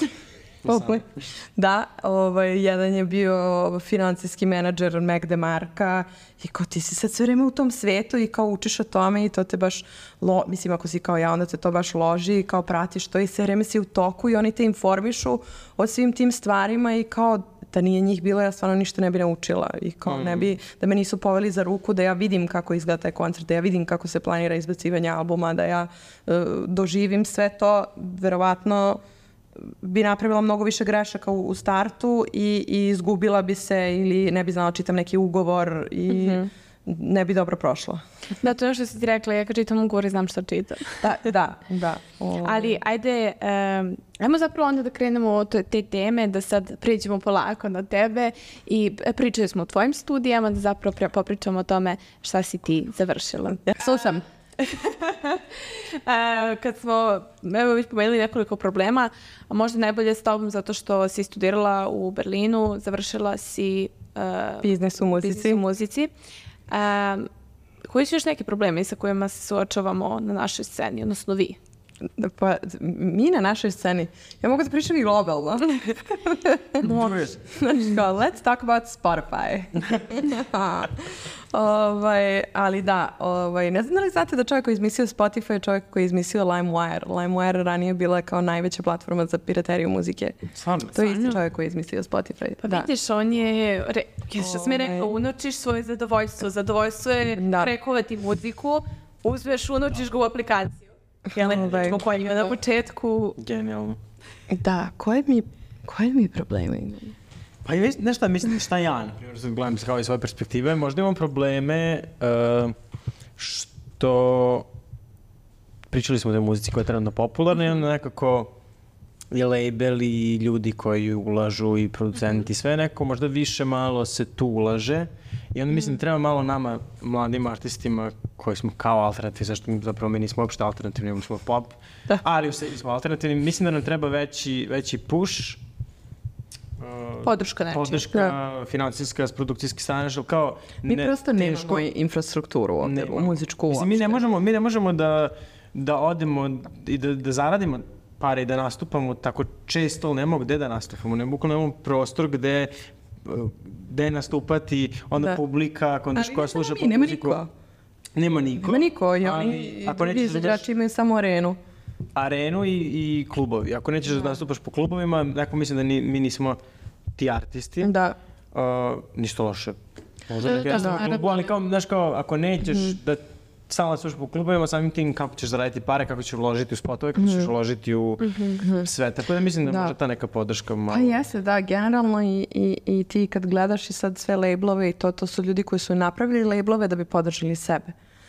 Da, ovaj, jedan je bio financijski menadžer Mac DeMarca i kao ti si sad sve vreme u tom svetu i kao učiš o tome i to te baš, lo, mislim ako si kao ja, onda te to baš loži i kao pratiš to i sve vreme si u toku i oni te informišu o svim tim stvarima i kao da nije njih bilo, ja stvarno ništa ne bi naučila i kao mm. ne bi, da me nisu poveli za ruku, da ja vidim kako izgleda taj koncert, da ja vidim kako se planira izbacivanje albuma, da ja uh, doživim sve to, verovatno bi napravila mnogo više grešaka u, u startu i, i izgubila bi se ili ne bi znala čitam neki ugovor i mm-hmm. ne bi dobro prošlo. Da, to je što si ti rekla, ja kad čitam ugovor i znam što čitam. Da, da, da. O... Ali, ajde, um, ajmo zapravo onda da krenemo od te teme, da sad priđemo polako na tebe i pričali smo o tvojim studijama, da zapravo popričamo o tome šta si ti završila. Ja slušam. uh, kad smo, evo već pomenuli nekoliko problema, a možda najbolje s tobom zato što si studirala u Berlinu, završila si uh, biznis u muzici. Biznis u muzici. Um, koji su još neki problemi sa kojima se suočavamo na našoj sceni, odnosno vi? Pa, mi na našoj sceni, ja mogu da pričam i globalno. Let's talk about Spotify. ovaj, ali da, ovaj, ne znam da li znate da čovjek koji je izmislio Spotify je čovjek koji je izmislio LimeWire. LimeWire ranije bila kao najveća platforma za pirateriju muzike. Stvarno? To je isti čovjek koji je izmislio Spotify. Pa da. Vidiš, on je, re, što sam je rekao, unočiš svoje zadovoljstvo. Zadovoljstvo je da. Prekovati muziku, uzmeš, unočiš ga u aplikaciju. Ovaj, na početku. Genijalno. Da, koje mi, koje mi probleme imamo? Pa i nešto mislim šta ja, na primjer, sad gledam se kao iz svoje perspektive, možda imam probleme uh, što pričali smo o toj muzici koja je trenutno popularna i onda nekako i label i ljudi koji ulažu i producenti i sve neko možda više malo se tu ulaže i onda mislim da treba malo nama mladim artistima koji smo kao alternativni, zašto zapravo mi nismo uopšte alternativni, mi smo pop, da. Ali u sebi smo alternativni, mislim da nam treba veći, veći push, uh, podrška nečija. Podrška, da. Finansijska, produkcijski stanaž, kao... Mi ne, prosto nemamo infrastrukturu ovdje, u muzičku uopšte. Mi ne možemo, mi ne možemo da, da odemo i da, da zaradimo pare i da nastupamo tako često, ne mogu gde da nastupamo, ne mogu nemamo prostor gde, gde nastupati, onda da. Publika, koja sluša po muziku. Nema niko. Nema niko. Nema niko, ja, ali, i ako drugi nećeš da izvođači imaju samo arenu. Arenu i, i klubovi. Ako nećeš da nastupaš po klubovima, neko mislim da ni, mi nismo ti artisti. Da. Uh, ništa loše. Možda Da, neka da, jasna da, klubu, ali kao, znaš kao, ako nećeš Mhm. da stalno slušaš po klubovima, samim tim kako ćeš zaraditi pare, kako ćeš uložiti u spotove, kako ćeš uložiti u sve. Tako da mislim da, Da. može ta neka podrška malo. Pa jeste, da, generalno i, i, i ti kad gledaš i sad sve labelove i to, to su ljudi koji su napravili labelove da bi podržali sebe.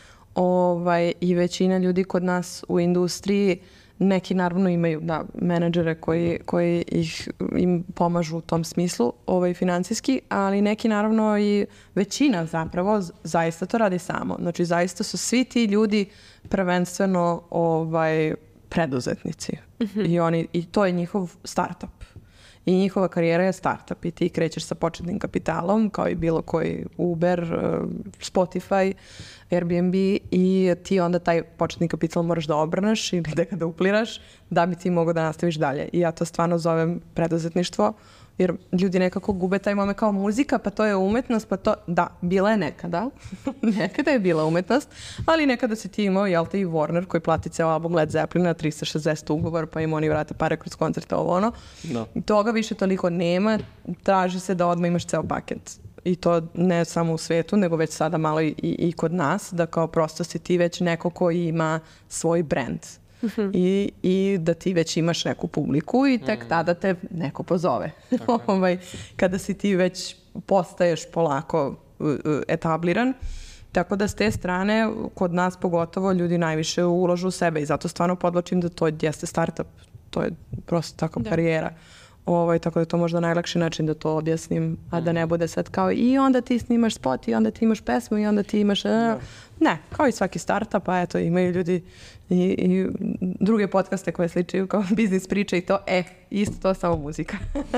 Ovaj, i većina ljudi kod nas u industriji, neki naravno imaju da, menadžere koji, koji ih, im pomažu u tom smislu, ovaj, financijski, ali neki naravno i većina zapravo z- zaista to radi samo. Znači zaista su svi ti ljudi prvenstveno ovaj, preduzetnici. I, oni, i to je njihov startup. I njihova karijera je startup i ti krećeš sa početnim kapitalom kao i bilo koji Uber, eh, Spotify, Airbnb i ti onda taj početni kapital moraš da obrneš ili da ga dupliraš da bi ti mogao da nastaviš dalje. I ja to stvarno zovem preduzetništvo jer ljudi nekako gube taj moment kao muzika, pa to je umetnost, pa to, da, bila je nekada, nekada je bila umetnost, ali nekada si ti imao, jel te, i Warner koji plati ceo album Led Zeppelina, trista šezdeset ugovor, pa im oni vrate pare kroz koncerte, ovo ono. Da. Toga više toliko nema, traži se da odmah imaš ceo paket. I to ne samo u svetu, nego već sada malo i, i, i kod nas, da kao prosto si ti već neko koji ima svoj brand. I, i da ti već imaš neku publiku i tek tada te neko pozove. ovaj, kada si ti već postaješ polako uh, uh, etabliran. Tako da s te strane, kod nas pogotovo, ljudi najviše uložu u sebe i zato stvarno podlačim da to jeste startup. To je prosto takva karijera. Ovaj, tako da je to možda najlakši način da to objasnim, a da ne bude sad kao i onda ti snimaš spot i onda ti imaš pesmu i onda ti imaš... a, ne, kao i svaki startup, a eto imaju ljudi i, i druge podcaste koje sličaju kao biznis priče i to, e, isto to samo muzika.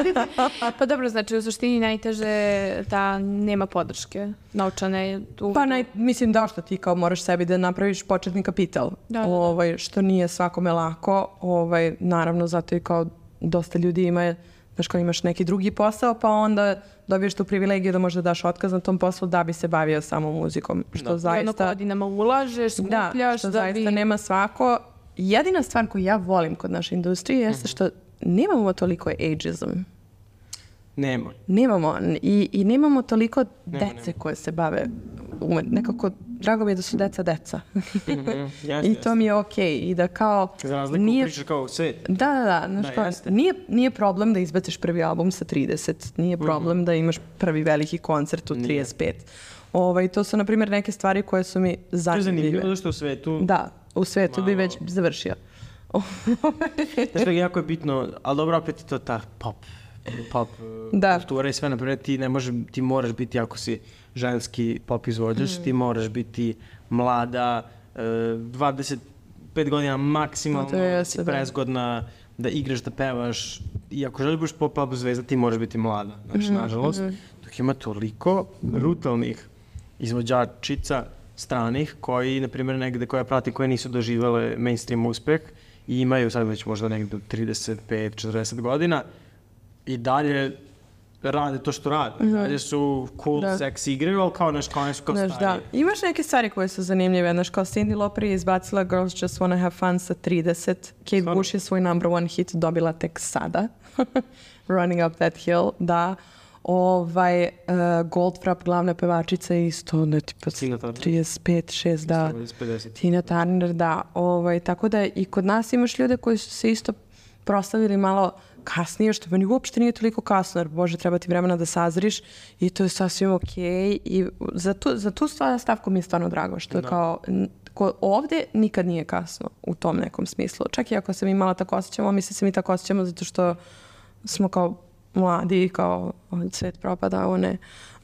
Pa dobro, znači u suštini najteže da nema podrške novčane. U... Pa naj, mislim da što ti kao moraš sebi da napraviš početni kapital, Da, da, da. ovaj, što nije svakome lako, ovaj, naravno zato i kao dosta ljudi ima, znaš kao imaš neki drugi posao, pa onda dobiješ tu privilegiju da možda daš otkaz na tom poslu da bi se bavio samo muzikom, što I ono zaista... godinama ulažeš, Da, skupljaš, što da zaista bi... nema svako. Jedina stvar koju ja volim kod naše industrije jeste što nemamo toliko ageism. Nema. Nemamo. I, i nemamo toliko Nema, dece koje se bave umet. Nekako, drago mi je da su deca deca. Jeste, I to mi je okej. I da kao... Za razliku nije- pričaš kao svet. Da, da, da. Znaš, Da, kao, jeste. nije, nije problem da izbaciš prvi album sa trideset. Nije problem da imaš prvi veliki koncert u trideset pet. Ovaj, to su, na primjer, neke stvari koje su mi To je zanimljivo, zanimljive. zato što u svetu... Da, u svetu bi Malo- već završio. Znaš što je jako je bitno, ali dobro, opet je to ta pop, pop uh, Da. kultura i sve, naprimjer, ti ne možeš, ti moraš biti, ako si ženski pop izvođač, ti moraš biti mlada, uh, dvadeset pet godina maksimalno, To je si jeste, da. prezgodna, da igraš, da pevaš, i ako želiš pop, pop zvezda, ti moraš biti mlada, znači, nažalost, dok ima toliko brutalnih izvođačica stranih koji, na primjer, negde koje prati, koje nisu doživele mainstream uspeh i imaju sad već možda negde trideset pet četrdeset godina i dalje rade to što rade. Dalje su cool, Da. seksi igraju, ali kao nešto, kao nešto kao Znaš, da. starije. Imaš neke stvari koje su zanimljive. Znaš, kao Cyndi Lauper je izbacila Girls Just Wanna Have Fun sa trideset. Kate Stvarno? Bush je svoj number one hit dobila tek sada. Running Up That Hill, da. Ovaj, uh, Goldfrapp, glavna pevačica, je isto, ne, tipa, Tina Turner. trideset pet, šest, da. pedeset. Tina Turner, da. Ovaj, tako da i kod nas imaš ljude koji su se isto proslavili malo kasnije, što meni uopšte nije toliko kasno, jer Bože, treba ti vremena da sazriš i to je sasvim okej. I za tu, za tu stvar, stavku mi je stvarno drago, što je kao, n- ko, ovde nikad nije kasno u tom nekom smislu. Čak i ako se mi malo tako osjećamo, mi se mi tako osjećamo zato što smo kao mladi i kao ovaj, svet propada, ovo ne.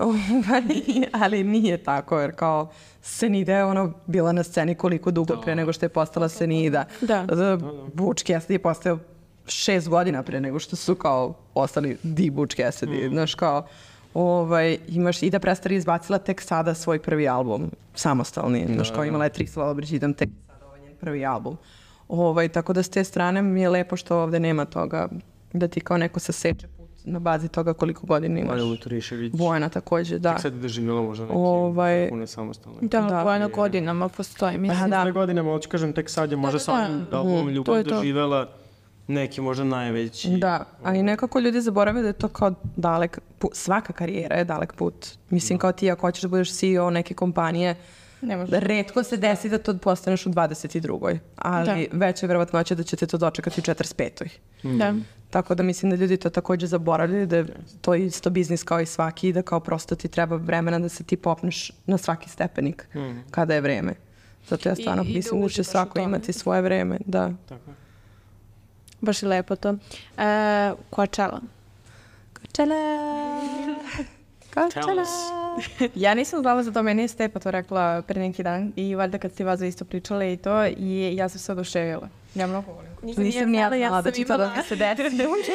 Ali nije tako, jer kao Senida je ono bila na sceni koliko dugo pre nego što je postala Senida. Da. Butch Cassidy je postao šest godina pre nego što su kao ostali di Butch Cassidy. Znaš kao, ovaj, imaš i da prestari izbacila tek sada svoj prvi album, samostalni. Znaš kao imala je tri slova Brigitte, tek sada ovaj njen prvi album. Ovaj, tako da s te strane mi je lepo što ovde nema toga da ti kao neko saseče put na bazi toga koliko godina imaš. Bojana Luturišević. Bojana takođe, da. Tek sad je doživjela možda neki Ovaj... pune samostalne. Da, Da. Bojana godinama postoji, mislim. Da, da. godinama, hoću kažem, tek sad je možda da, sa da. albumom To Ljubav je to. doživela neki možda najveći. Da, ali nekako ljudi zaborave da je to kao dalek put, svaka karijera je dalek put. Mislim, kao ti ako hoćeš da budeš C E O neke kompanije, Ne može. retko se desi da to postaneš u dvadeset drugoj ali Da. veća je verovatnoća da ćete to dočekati u četrdeset petoj Da. Tako da mislim da ljudi to takođe zaboravljaju, da je to isto biznis kao i svaki i da kao prosto ti treba vremena da se ti popneš na svaki stepenik kada je vreme. Zato ja stvarno I- i da mislim da uđe će baš u svako tome. imati svoje vreme. Da. Tako je. Baš je lepo to. E, Coachella. Tell us. Ja nisam znala za to, meni je Stepa to rekla pre neki dan i valjda kad ste vas isto pričale i to i ja sam se oduševila. Ja mnogo volim. Nisam ni ja znala da će to da mi se desi.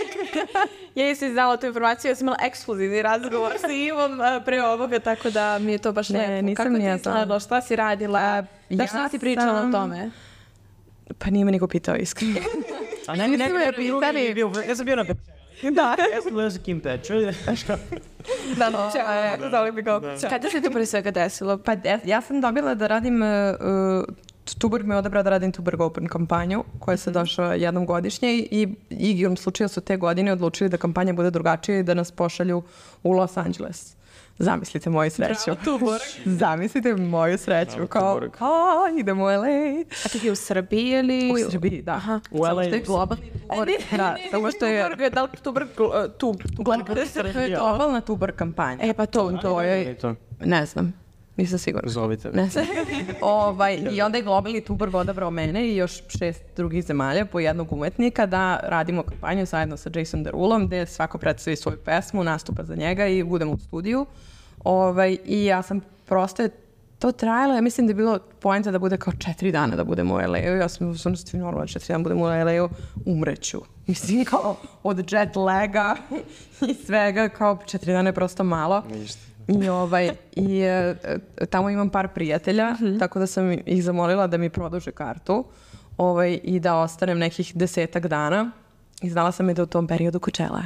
Ja nisam znala tu informaciju, ja sam imala ekskluzivni razgovor sa Ivom a, pre ovoga, tako da mi je to baš Ne, lepo. nisam Kako ni ja ti znala. znala, šta si radila? Da, ja šta si pričala sam- o tome? Pa nije me niko pitao iskreno. A ne, ne, ne, je pitali. ja sam bio na Da. Ja sam gledao sa Kim Petras. Da, no, znali bi kao. Kada se to pre svega desilo? Pa de- ja sam dobila da radim, uh, Tuborg me odabrao da radim Tuborg Open kampanju koja se došla jednom godišnje i igrom slučaja su te godine odlučili da kampanja bude drugačija i da nas pošalju u Los Angeles. Zamislite moju sreću. Bravo, Tuborg. Zamislite moju sreću. Bravo, Kao, Tuborg. a, idemo u L A. A ti je u Srbiji ili... U Srbiji, da. Aha. U L A. Samo što je globalni Tuborg. Da, samo što je Tuborg, da li Tuborg, gl- tu? to je globalna Tuborg kampanja. E, pa to, to je... To. Ne znam. Nisam sigurna. Zovite. Ne znam. ovaj, I onda je globalni Tuborg odabrao mene i još šest drugih zemalja po jednog umetnika da radimo kampanju zajedno sa Jason Derulom gde svako predstavi svoju pesmu, nastupa za njega i budemo u studiju. Ovaj, I ja sam prosto je to trajalo, ja mislim da je bilo poenta da bude kao četiri dana da budemo u L A-u. Ja sam u stvarnosti normalno četiri dana budemo u L A-u, umreću. Mislim kao od jet laga i svega, kao četiri dana je prosto malo. I, ovaj, i e, tamo imam par prijatelja, tako da sam ih zamolila da mi produže kartu ovaj, i da ostanem nekih desetak dana. I znala sam i da u tom periodu Coachella.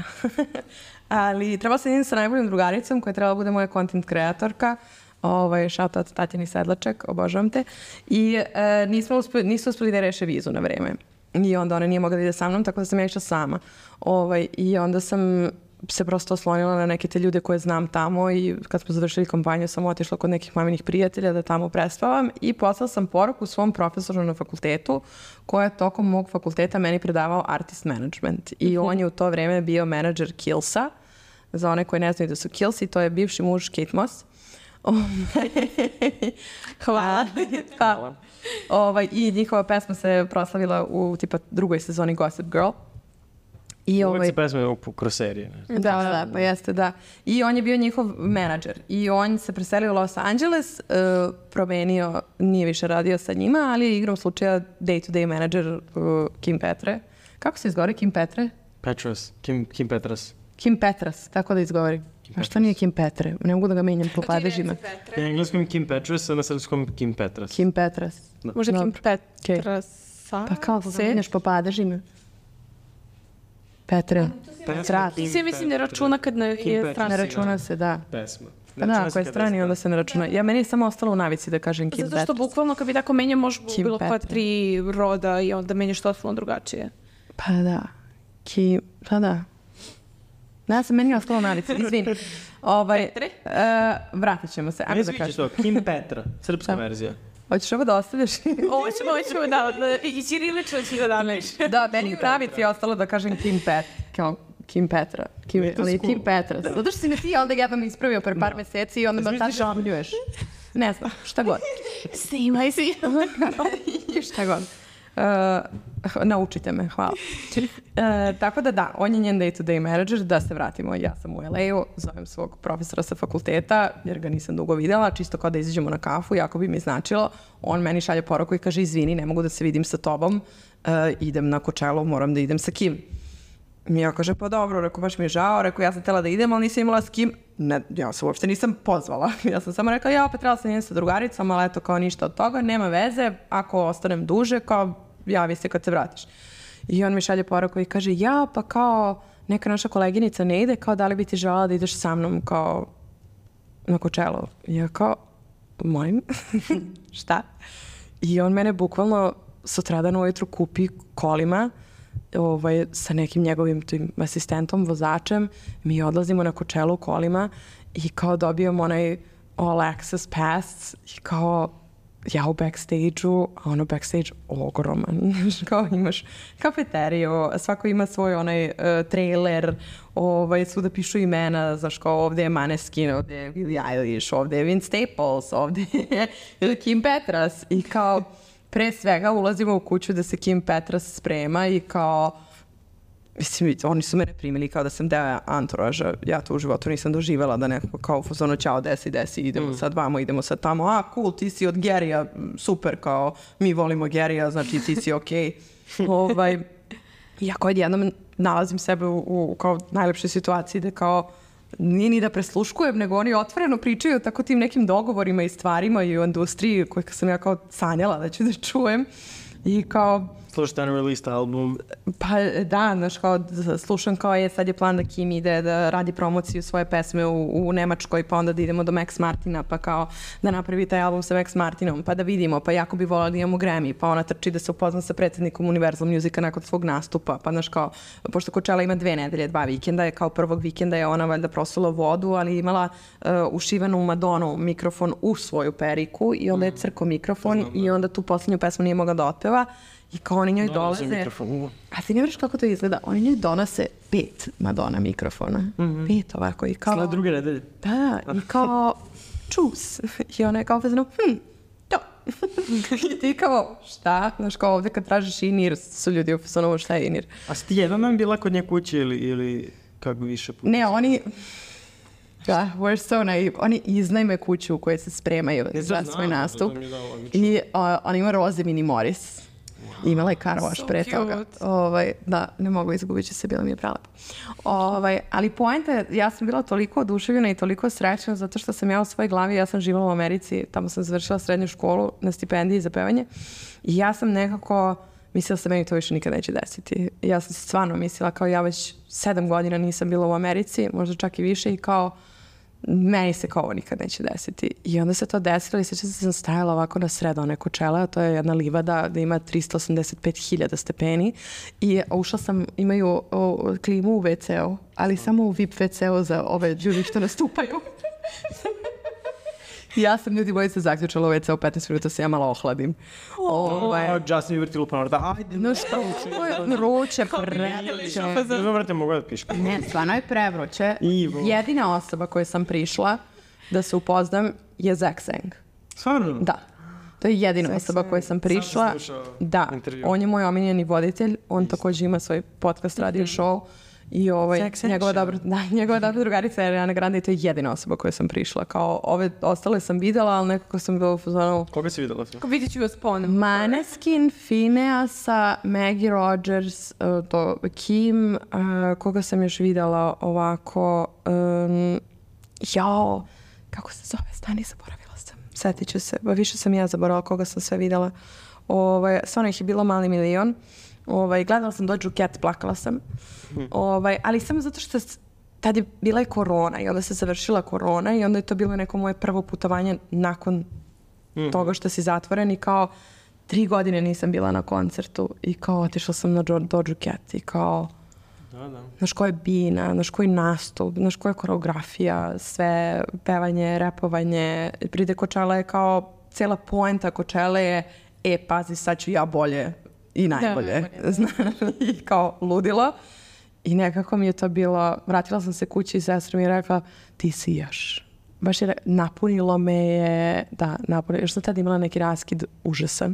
Ali trebala sam idem sa najboljom drugaricom koja je trebala bude moja content kreatorka. Ovaj, shout out Tatjani Sedlaček, obožavam te. I e, nismo uspeli, nisu uspeli da reše vizu na vreme. I onda ona nije mogla da ide sa mnom, tako da sam ja išla sama. Ovaj, I onda sam se prosto oslonila na neke te ljude koje znam tamo i kad smo završili kampanju sam otišla kod nekih maminih prijatelja da tamo prespavam i poslala sam poruku svom profesoru na fakultetu koja je tokom mog fakulteta meni predavao artist management i on je u to vreme bio menadžer Killsa. Za one koji ne znaju da su Killsi, to je bivši muž Kate Moss. Hvala. Hvala. Ovaj, I njihova pesma se proslavila u tipa drugoj sezoni Gossip Girl. I Uvijek ovaj, se pesme kroz serije. Ne? da, da, da, pa jeste, da. I on je bio njihov menadžer. I on se preselio u Los Angeles, uh, promenio, nije više radio sa njima, ali je igrom slučaja day-to-day menadžer uh, Kim Petre. Kako se izgovori Kim Petre? Petras. Kim, Kim Petras. Kim Petras, tako da izgovori. A što nije Kim Petre? Ne mogu da ga menjam po padežima. Na engleskom Kim Petras, a na srpskom Kim Petras. Kim Petras. Možda Kim Dobro. Petrasa? Pa kao se menjaš po padežima? Petre. Petras. Kim Svi mislim da računa kad na, Kim je Petras. strana. Ne računa se, da. Pesma. Pa da, ako je strani, onda se ne računa. Ja, meni je samo ostalo u navici da kažem Kim Zato što Petras. bukvalno kad bi tako menja možeš Kim bilo koja Petra. tri roda i onda menjaš totalno drugačije. Pa da. Kim, pa da. Ne, ja sam meni ostalo u navici, izvini. Ovaj, Petre? uh, vratit ćemo se. Ne Ajmo da sviđa kažem. to, Kim Petra, srpska verzija. Hoćeš ovo da ostavljaš? Ovo ćemo, ovo ćemo da, da i ćirilično ću da današ. Da, meni u navici je ostalo da kažem Kim Pet, kao Kim Petra. Kim, ali Kim Petra. Zato što si me ti onda jednom ispravio pre par meseci i onda me tad žamljuješ. Ne znam, šta god. Snimaj si. Šta god. Uh, naučite me, hvala. Uh, tako da da, on je njen day-to-day manager, da se vratimo, ja sam u L A-u, zovem svog profesora sa fakulteta, jer ga nisam dugo videla, čisto kao da izađemo na kafu, jako bi mi značilo. On meni šalje poruku i kaže, izvini, ne mogu da se vidim sa tobom, uh, idem na Coachellu, moram da idem sa Kim. I ja kaže, pa dobro, rekao, baš mi je žao, rekao, ja sam htjela da idem, ali nisam imala s kim. Ne, ja se uopšte nisam pozvala. Ja sam samo rekla, ja opet trebala sam idem sa drugaricom, ali eto, kao ništa od toga, nema veze, ako ostanem duže, kao javi se kad se vratiš. I on mi šalje poruku i kaže, ja, pa kao, neka naša koleginica ne ide, kao da li bi ti želala da ideš sa mnom kao na Coachellu. I ja kao, molim, šta? I on mene bukvalno sutradan ujutru kupi kolima ovaj, sa nekim njegovim tim asistentom, vozačem. Mi odlazimo na Coachellu kolima i kao dobijamo onaj all access pass i kao ja u backstage-u, a ono backstage ogroman. Kao imaš kafeteriju, svako ima svoj onaj uh, trailer, ovaj, svuda pišu imena, znaš kao ovde je Maneskin, ovde je Billie Eilish, ovde je Vince Staples, ovde je Kim Petras i kao pre svega ulazimo u kuću da se Kim Petras sprema i kao mislim, oni su mene primili kao da sam deo anturaža. Ja to u životu nisam doživjela da neko kao u fazonu ćao, desi, desi, idemo mm. sad vamo, idemo sad tamo. A, cool, ti si od Gerija, super, kao mi volimo Gerija, znači ti si okej. Okay. ovaj, ja kao jednom nalazim sebe u, u kao najlepšoj situaciji da kao nije ni da presluškujem, nego oni otvoreno pričaju tako tim nekim dogovorima i stvarima i u industriji koje sam ja kao sanjala da ću da čujem. I kao slušate unreleased album. Pa da, znaš, kao slušam kao je, sad je plan da Kim ide da radi promociju svoje pesme u, u Nemačkoj, pa onda da idemo do Max Martina, pa kao da napravi taj album sa Max Martinom, pa da vidimo, pa jako bi volila da imamo Grammy, pa ona trči da se upozna sa predsjednikom Universal Musica nakon svog nastupa, pa znaš kao, pošto Coachella ima dve nedelje, dva vikenda, je kao prvog vikenda je ona valjda prosula vodu, ali imala uh, ušivanu Madonu mikrofon u svoju periku i onda je crko mikrofon mm. i onda tu poslednju pesmu nije mogla da otpeva. I kao oni njoj dolaze... A ti ne vreš kako to izgleda? Oni njoj donose pet Madonna mikrofona. Mm-hmm. Pet ovako i kao... Sled druge nedelje. Da, i kao... Čus. I ona je kao fazno, hm, to. I ti kao, šta? Znaš, kao ovde kad tražiš inir, su ljudi u fazonu, šta je inir? A si ti jednom nam bila kod nje kuće ili, ili kako više puta? Ne, oni... Da, we're so naive. Oni iznajme kuću u kojoj se spremaju ne za svoj nastup. I uh, on ima roze Mini Morris. Imala je car wash so pre toga. Ovaj, da, ne mogu izgubit će se, bilo mi je prelepo. Ovaj, ali poenta je, ja sam bila toliko oduševljena i toliko srećna zato što sam ja u svojoj glavi, ja sam živala u Americi, tamo sam završila srednju školu na stipendiji za pevanje i ja sam nekako mislila se meni to više nikad neće desiti. Ja sam stvarno mislila kao ja već sedam godina nisam bila u Americi, možda čak i više i kao meni se kao ovo nikad neće desiti. I onda se to desilo i sveća se sam stajala ovako na sred one Coachelle, a to je jedna livada da ima tristo osamdeset pet hiljada stepeni i ušla sam, imaju o, klimu u ve ce u, ali samo u V I P ve ce u za ove ljudi što nastupaju. I ja sam ljudi bojice zaključala u ve ce u petnaest minuta se ja malo ohladim. Ovaj oh, Justin Bieber ti lupa na vrata. Ajde. No što? Vruće, prevruće. Ne vrate mogu da piška. Ne, stvarno je prevruće. Jedina osoba koju sam prišla da se upoznam je Zach Sang. Stvarno? Da. To je jedina Zach osoba koju sam prišla. Da. Intervju. On je moj omiljeni voditelj. On također ima svoj podcast radio show. I ovaj, njegova dobra, da, njegova dobra drugarica je Ariana Grande i to je jedina osoba koju sam prišla. Kao ove ostale sam videla, ali nekako sam bila u fazonu... Koga si videla? Ko vidjet ću vas ponovno. Maneskin, Phineasa, Maggie Rogers, uh, to Kim, uh, koga sam još videla ovako... Um, jao, kako se zove? Stani, zaboravila sam. Sjetit ću se. Ba, više sam ja zaboravila koga sam sve videla. Ovaj, stvarno ih je bilo mali milion. Ovaj, gledala sam Doja Cat, plakala sam. Hmm. Ovaj, ali samo zato što tad je bila i korona i onda se završila korona i onda je to bilo neko moje prvo putovanje nakon hmm. toga što si zatvoren i kao tri godine nisam bila na koncertu i kao otišla sam na Doja Cat i kao da, da. Znaš ko je bina, znaš koji nastup, znaš koja je koreografija, sve pevanje, repovanje. Pride Coachella je kao cijela poenta Coachella je e, pazi, sad ću ja bolje i najbolje. Da, znaš, i kao ludilo. I nekako mi je to bilo, vratila sam se kući i sestra mi je rekla, ti si još. Baš je napunilo me je, da, napunilo, još sam tada imala neki raskid užasan.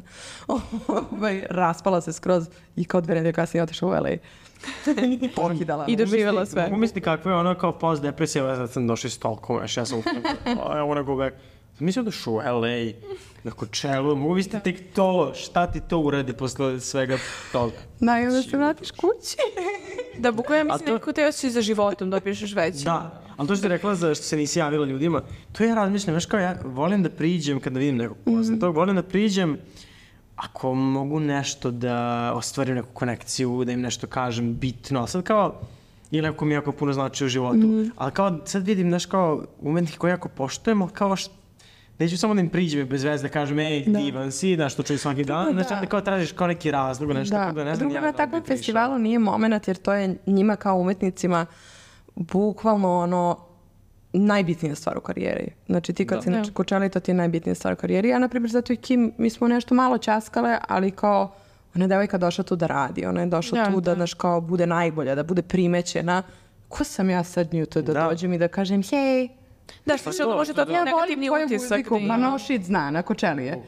Raspala se skroz i kao dve nedelje kasnije otišla u el ej. Pokidala. I doživjela sve. Mogu misliti kako je ono kao post-depresija, ja sam došla iz Stockholma, ja sam I wanna go back. Mislim da šu u el ej, na Coachellu, mogu misliti tek to, šta ti to uradi posle svega toga? Da, i onda se vratiš kući. Da, bukvalno ja mislim neko te osjećaj za životom, da pišeš veći. Da, ali to što ti rekla za što se nisi javila ljudima, to ja razmišljam, znaš kao ja volim da priđem kada vidim nekog poznatog, volim da priđem ako mogu nešto da ostvarim neku konekciju, da im nešto kažem bitno, ali sad kao ili neko mi jako puno znači u životu. Mm-hmm. Ali kao sad vidim, znaš, kao umetnike koje jako poštujem, ali kao što neću samo da im priđem bez veze da kažem, ej, da. divan si, da što čuju svaki dan, znači da kao tražiš kao neki razlog, nešto da. tako da ne znam. Drugo, na takvom festivalu nije moment, jer to je njima kao umetnicima bukvalno ono najbitnija stvar u karijeri. Znači ti kad da. si na Coachelli, to ti je najbitnija stvar u karijeri. Ja, na primjer, zato i Kim, mi smo nešto malo časkale, ali kao ona je devojka došla tu da radi, ona je došla ja, tu da, znaš, kao bude najbolja, da bude primećena. Ko sam ja sad nju to da, da. dođem i da kažem, hej, da, što što može to da negativni utisak. Ma no shit zna, na Coachelli je.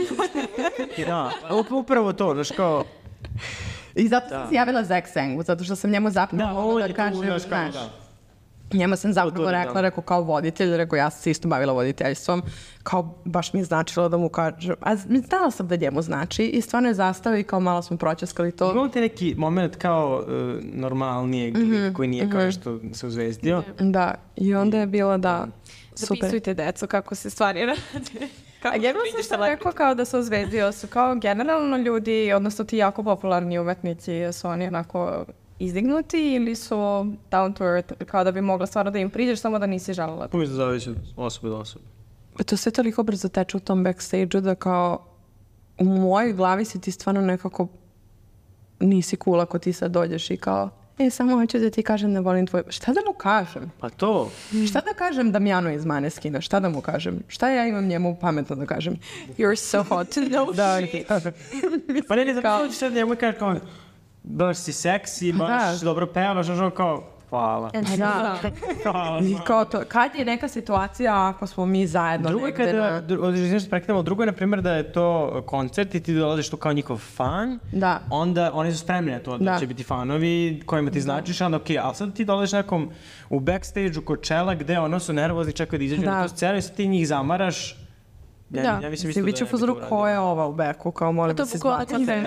Da, upravo to, znaš kao... I zato sam se javila za Xengu, zato što sam njemu zapravo da, da kažem, znaš, njemu sam zapravo rekla, rekao kao voditelj, rekao ja sam se isto bavila voditeljstvom, kao baš mi je značilo da mu kažem, a znala sam da njemu znači i stvarno je zastao i kao malo smo pročaskali to. Imamo ti neki moment kao uh, normalnijeg mm-hmm, koji nije mm-hmm. kao što se uzvezdio? Da, i onda je bilo da, super. Zapisujte deco kako se stvari radi. A generalno sam rekao kao da se ozvezdio, su kao generalno ljudi, odnosno ti jako popularni umetnici, su oni onako izdignuti ili su down to earth, kao da bi mogla stvarno da im priđeš, samo da nisi žalila? Uvijek da zavisi osobe do osobe. To sve toliko brzo teče u tom backstage-u da kao u mojoj glavi si ti stvarno nekako nisi cool ako ti sad dođeš i kao e, samo hoću da ti kažem da volim tvoj... Šta da mu kažem? Pa to. Šta da kažem Damjanu iz Maneskina? Šta da mu kažem? Šta ja imam njemu pametno da kažem? You're so hot to know da, shit. Pa ne, ne, zato što njemu kažeš kao baš si seksi, baš da. dobro pevaš, znaš kao hvala. Da. Hvala. I kao to, kad je neka situacija ako smo mi zajedno drugo negde kada, na... Drugo što prekidamo, drugo je na primjer da je to koncert i ti dolaziš tu kao njihov fan, da. onda oni su spremni na to da, da će biti fanovi kojima ti značiš, onda okej, okay, ali sad ti dolaziš nekom u backstage-u Coachella gde ono su nervozni, čekaju da izađu da. na tu scenu i sad ti njih zamaraš. Ja, da, ja mislim si biće u fazoru ko je ova u beku, kao molim da se zbacite.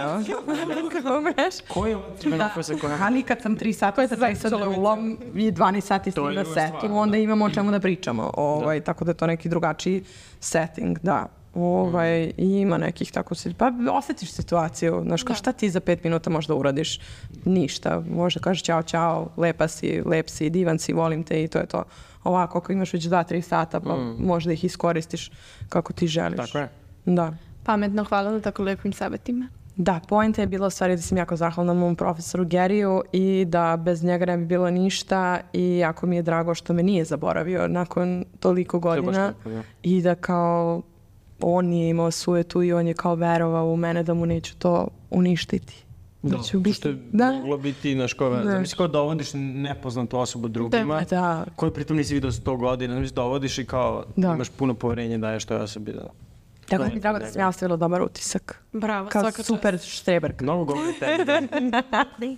Ko je ova ko se koja? Ali kad sam tri sata sa zaista drulom i dvanaest sati s tim na setu, onda imamo o čemu da pričamo. Ovaj, da. Tako da je to neki drugačiji setting, da. Ovaj, mm. ima nekih tako se... Pa osjetiš situaciju, znaš, kao šta ti za pet minuta možda uradiš? Ništa. Možda kažeš čao, čao, lepa si, lep si, divan si, volim te i to je to. Ovako, ako imaš već dva, tri sata, pa mm. možda ih iskoristiš kako ti želiš. Tako je. Da. Pametno, hvala na tako lepim savjetima. Da, poenta je bila u stvari da sam jako zahvalna mom profesoru Geriju i da bez njega ne bi bilo ništa i jako mi je drago što me nije zaboravio nakon toliko godina tako, ja. I da kao on nije imao sujetu i on je kao verovao u mene da mu neću to uništiti. Da, da ću biti, što je da. moglo biti, znaš, kao veze. Mislim, kao dovodiš nepoznatu osobu drugima, da. koju pritom nisi vidio sto godina, mislim, dovodiš i kao da. imaš puno poverenja daješ toj osobi. Da. Tako mi je drago da sam ja ostavila dobar utisak. Bravo, kao super štreberka. Mnogo govori tebi.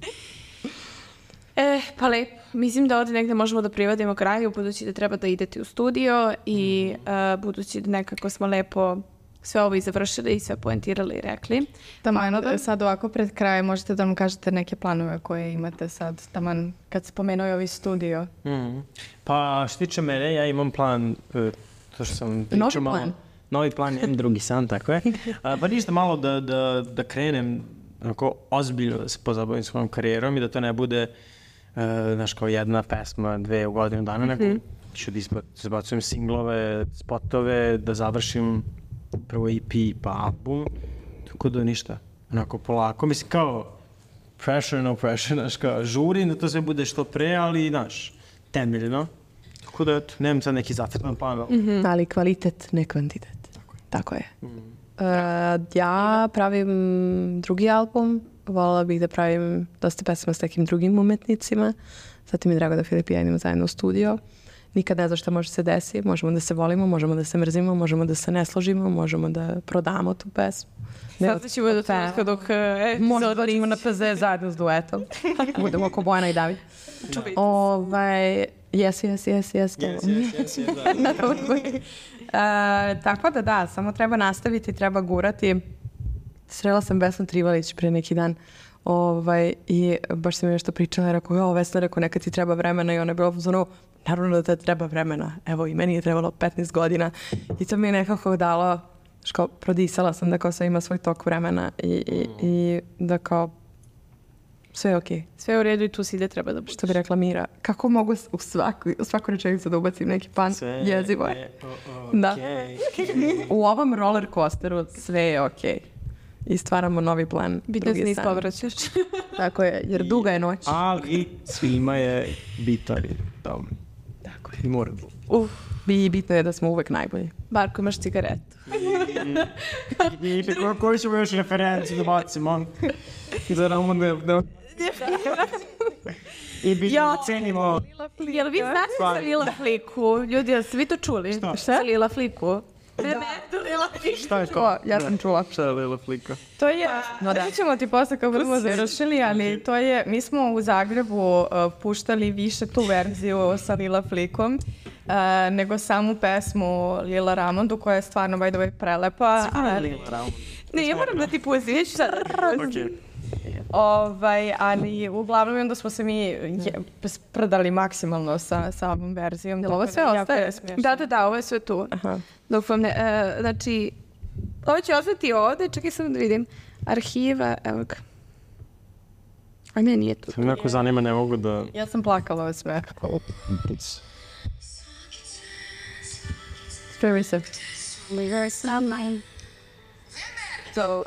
E, pa lep, mislim da ovdje negdje možemo da privadimo kraju, budući da treba da idete u studio i uh, budući da nekako smo lepo sve ovo i završili i sve poentirali i rekli. Taman, da... sad ovako pred krajem možete da nam kažete neke planove koje imate sad, taman kad se pomenuo ovi studio. Mm. Pa što tiče mene, ja imam plan, uh, to što sam pričao novi malo. Plan? Novi plan, imam drugi san, tako je. Uh, pa ništa malo da, da, da krenem onako ozbiljno da se pozabavim svojom karijerom i da to ne bude uh, znaš kao jedna pesma, dve u godinu dana, mm-hmm. nego ću da izbacujem singlove, spotove, da završim prvo E P pa album, tako da ništa, onako polako, mislim kao pressure, no pressure, znaš kao žurim da to sve bude što pre, ali znaš, temeljno, tako da eto, nemam sad neki zacrtan plan. Mm-hmm. Ali kvalitet, ne kvantitet. Tako je. Tako je. Mm-hmm. Uh, ja pravim drugi album, voljela bih da pravim dosta pesama s nekim drugim umetnicima, zato mi je drago da Filip i ja idemo zajedno u studio. Nikad ne zna šta može se desiti, možemo da se volimo, možemo da se mrzimo, možemo da se ne složimo, možemo da prodamo tu pesmu. Sad ćemo do trenutka dok možda dođemo na P Z zajedno s duetom. Budemo oko Bojana i David. Ovaj, yes, yes, yes, yes. Yes, yes, yes, yes, da. uh, tako da da, samo treba nastaviti, treba gurati. Srela sam Vesnu Trivalić pre neki dan. Ovaj, i baš sam mi nešto pričala, rekao, jo, Vesna, rekao, nekad ti treba vremena i ona je bila ono, naravno da te treba vremena. Evo, i meni je trebalo petnaest godina i to mi je nekako dalo, što prodisala sam da kao sve ima svoj tok vremena i, i, i da kao Sve je okej. Sve je u redu i tu si ide treba da budeš. Što bi rekla Mira, kako mogu s- u svaku, u svaku rečenicu da ubacim neki pan? Jezivo je. Da. U ovom roller coasteru sve je okej. I stvaramo novi plan. Bitno se drugi ne san. ispovraćaš. Tako je, jer duga je noć. Ali svima je bitan tamo. Tako I mora da. Uf, I bitno je da smo uvek najbolji. Barko, imaš cigaretu. I koji ćemo još referenci da bacimo? Da nam onda... Da... I bi da cenimo... Jel vi znate za Lila Fliku? Ljudi, jel ste vi to čuli? Šta? Za Lila Fliku? Da. Lila Fliku. Šta je to? O, ja sam čula. Šta je Lila Flika? To je, no da. ćemo ti posle kako budemo završili, ali to je, mi smo u Zagrebu uh, puštali više tu verziju sa Lila Flikom, uh, nego samu pesmu Lila Ramondu, koja je stvarno, by the way, prelepa. Svi Lila Ramond. Ne, ja moram da ti pustim, neću sad. Okej. Ovaj, ali uglavnom onda smo se mi je, sprdali maksimalno sa, sa ovom verzijom. Jel ovo tako sve da jako ostaje? je smiješno. Da, da, da, ovo je sve tu. Aha. Dok vam ne, e, znači, ovo će ostati ovde, čekaj sam da vidim. Arhiva, evo ga. A ne, nije tu. Sad me jako zanima, ne mogu da... Ja sam plakala od smeha. Spremi se. So,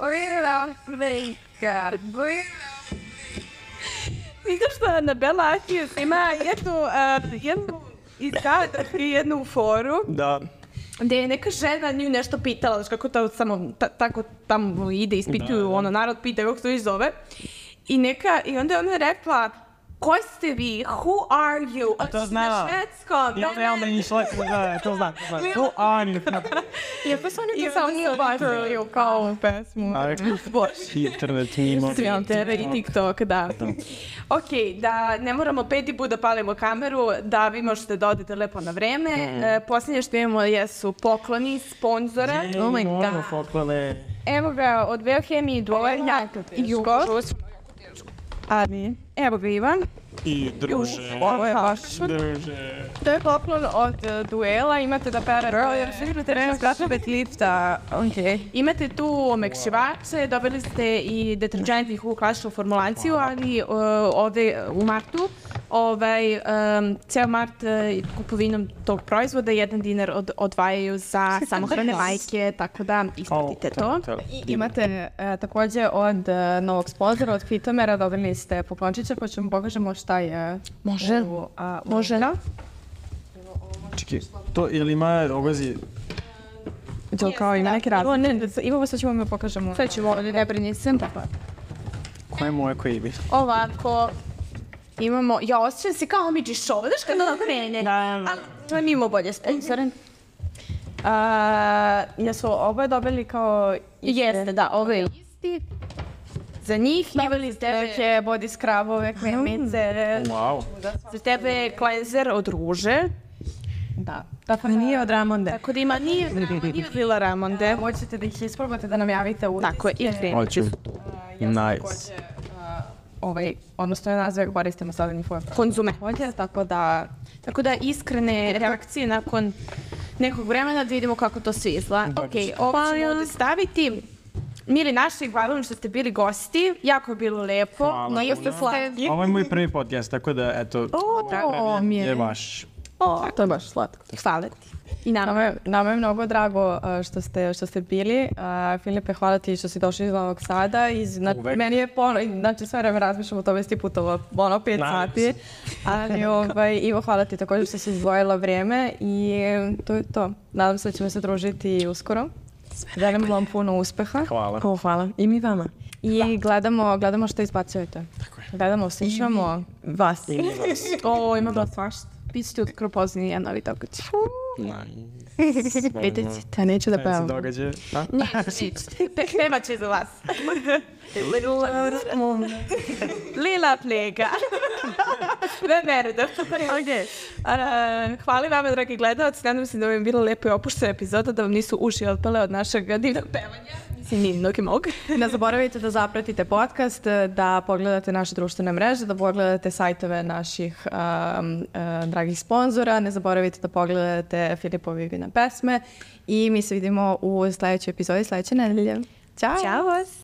Vidiš što Anabela Akijus ima jednu, uh, jednu izgledati jednu foru, Da. gde je neka žena nju nešto pitala, znaš kako to samo ta, tako tamo ide, ispituju, Da, da. ono, narod pita kako se to već zove. I neka, i onda je ona rekla, ko ste vi, who are you? A to znala. Na švedskom. Ja, ja onda išla, da, to znam, to znam. To Ani. Ja pa sam oni to samo nije bacili kao ovu pesmu. Internet mimo. Twitter i TikTok, da. Ok, da ne moramo peti put da palimo kameru, da vi možete da odete lepo na vreme. E, posljednje što imamo jesu pokloni sponzora. Oh my god. Poklone. Evo ga, od Beohemije i Duolinga i Jugo. Ali, evo ga Ivan. I druže. Ovo je baš... Druže. To je poklon od uh, Duela, imate da perete... Girl, jer što imate nešto skratno pet lifta. Okay. Imate tu omekšivače, dobili ste i deterđent u klasičnu formulaciju, ali uh, ovde u martu, ovaj, um, ceo mart uh, kupovinom tog proizvoda jedan dinar od, odvajaju za samohrane majke, tako da ispratite to. I imate uh, takođe od uh, novog sponzora, od Fitomera, dobili ste poklončiće, pa ćemo pokažemo šta je... Može. U, a, u- Može. Čekaj, to ili ima ogazi... To kao ima neki razlog. Ne, ne, Ivo, sad ćemo mi pokažemo. Sve ćemo ovdje, ne brini se. Koje je moje koje ibi? Ovako, imamo, ja osjećam se kao Midži Show, znaš kad ono krene. Ali mi imamo bolje sponzore. A, jesu oboje dobili kao... Jeste, da, ovo je isti. Za njih imali ste Neke body scrubove, kremice. Wow. za tebe cleanser od ruže. Da. Tako da nije od Ramonde. Tako da ima nije, nije Lila Ramonde. Hoćete da ih isprobate, da nam javite utiske. Tako je, i krem. Hoću. Nice. Ovaj, odnosno nazve koristimo sada njihove Konzume. polje, tako da... Tako da iskrene reakcije nakon nekog vremena da vidimo kako to sve izgleda. Ok, ovo ćemo ovdje staviti. Mili naši, hvala vam što ste bili gosti. Jako je bilo lepo. Hvala No, puno. ste slatki. Ovo je moj prvi podcast, tako da, eto, O, mi je je. vaš. O, to je baš slatko. Hvala ti. I nama. Nama je, nama je mnogo drago uh, što ste, što ste bili. Uh, Filipe, hvala ti što si došli iz Novog Sada. Iz, na, Uvek. meni je pono, znači sve vreme razmišljam o tome, sti putovao ono pet Nice. sati. Ali ovaj, Ivo, hvala ti također što si izdvojila vrijeme i to je to. Nadam se da ćemo se družiti uskoro. Želim vam puno uspeha. Hvala. O, hvala. I mi vama. I gledamo, gledamo što izbacujete. Tako je. Gledamo, slušamo vas. O, ima da svašta. Vi ste utkro poznani jedan novi događaj. Vidite. Ja neću da Šta se pevam. događa? A? Neće. Peva će za vas. Lila plega. Ne, nereda. Okay. Uh, hvala vama, dragi gledalci. Nadam se da vam je bilo lepo i opuštena epizoda, da vam nisu uši otpale od našeg divnog pevanja. Mislim, ni mnogi mogu. Ne zaboravite da zapratite podcast, da pogledate naše društvene mreže, da pogledate sajtove naših um, uh, dragih sponzora, ne zaboravite da pogledate Filipovi Ivine pesme i mi se vidimo u sljedećoj epizodi sljedeće nedelje. Ćao! Ćao vas!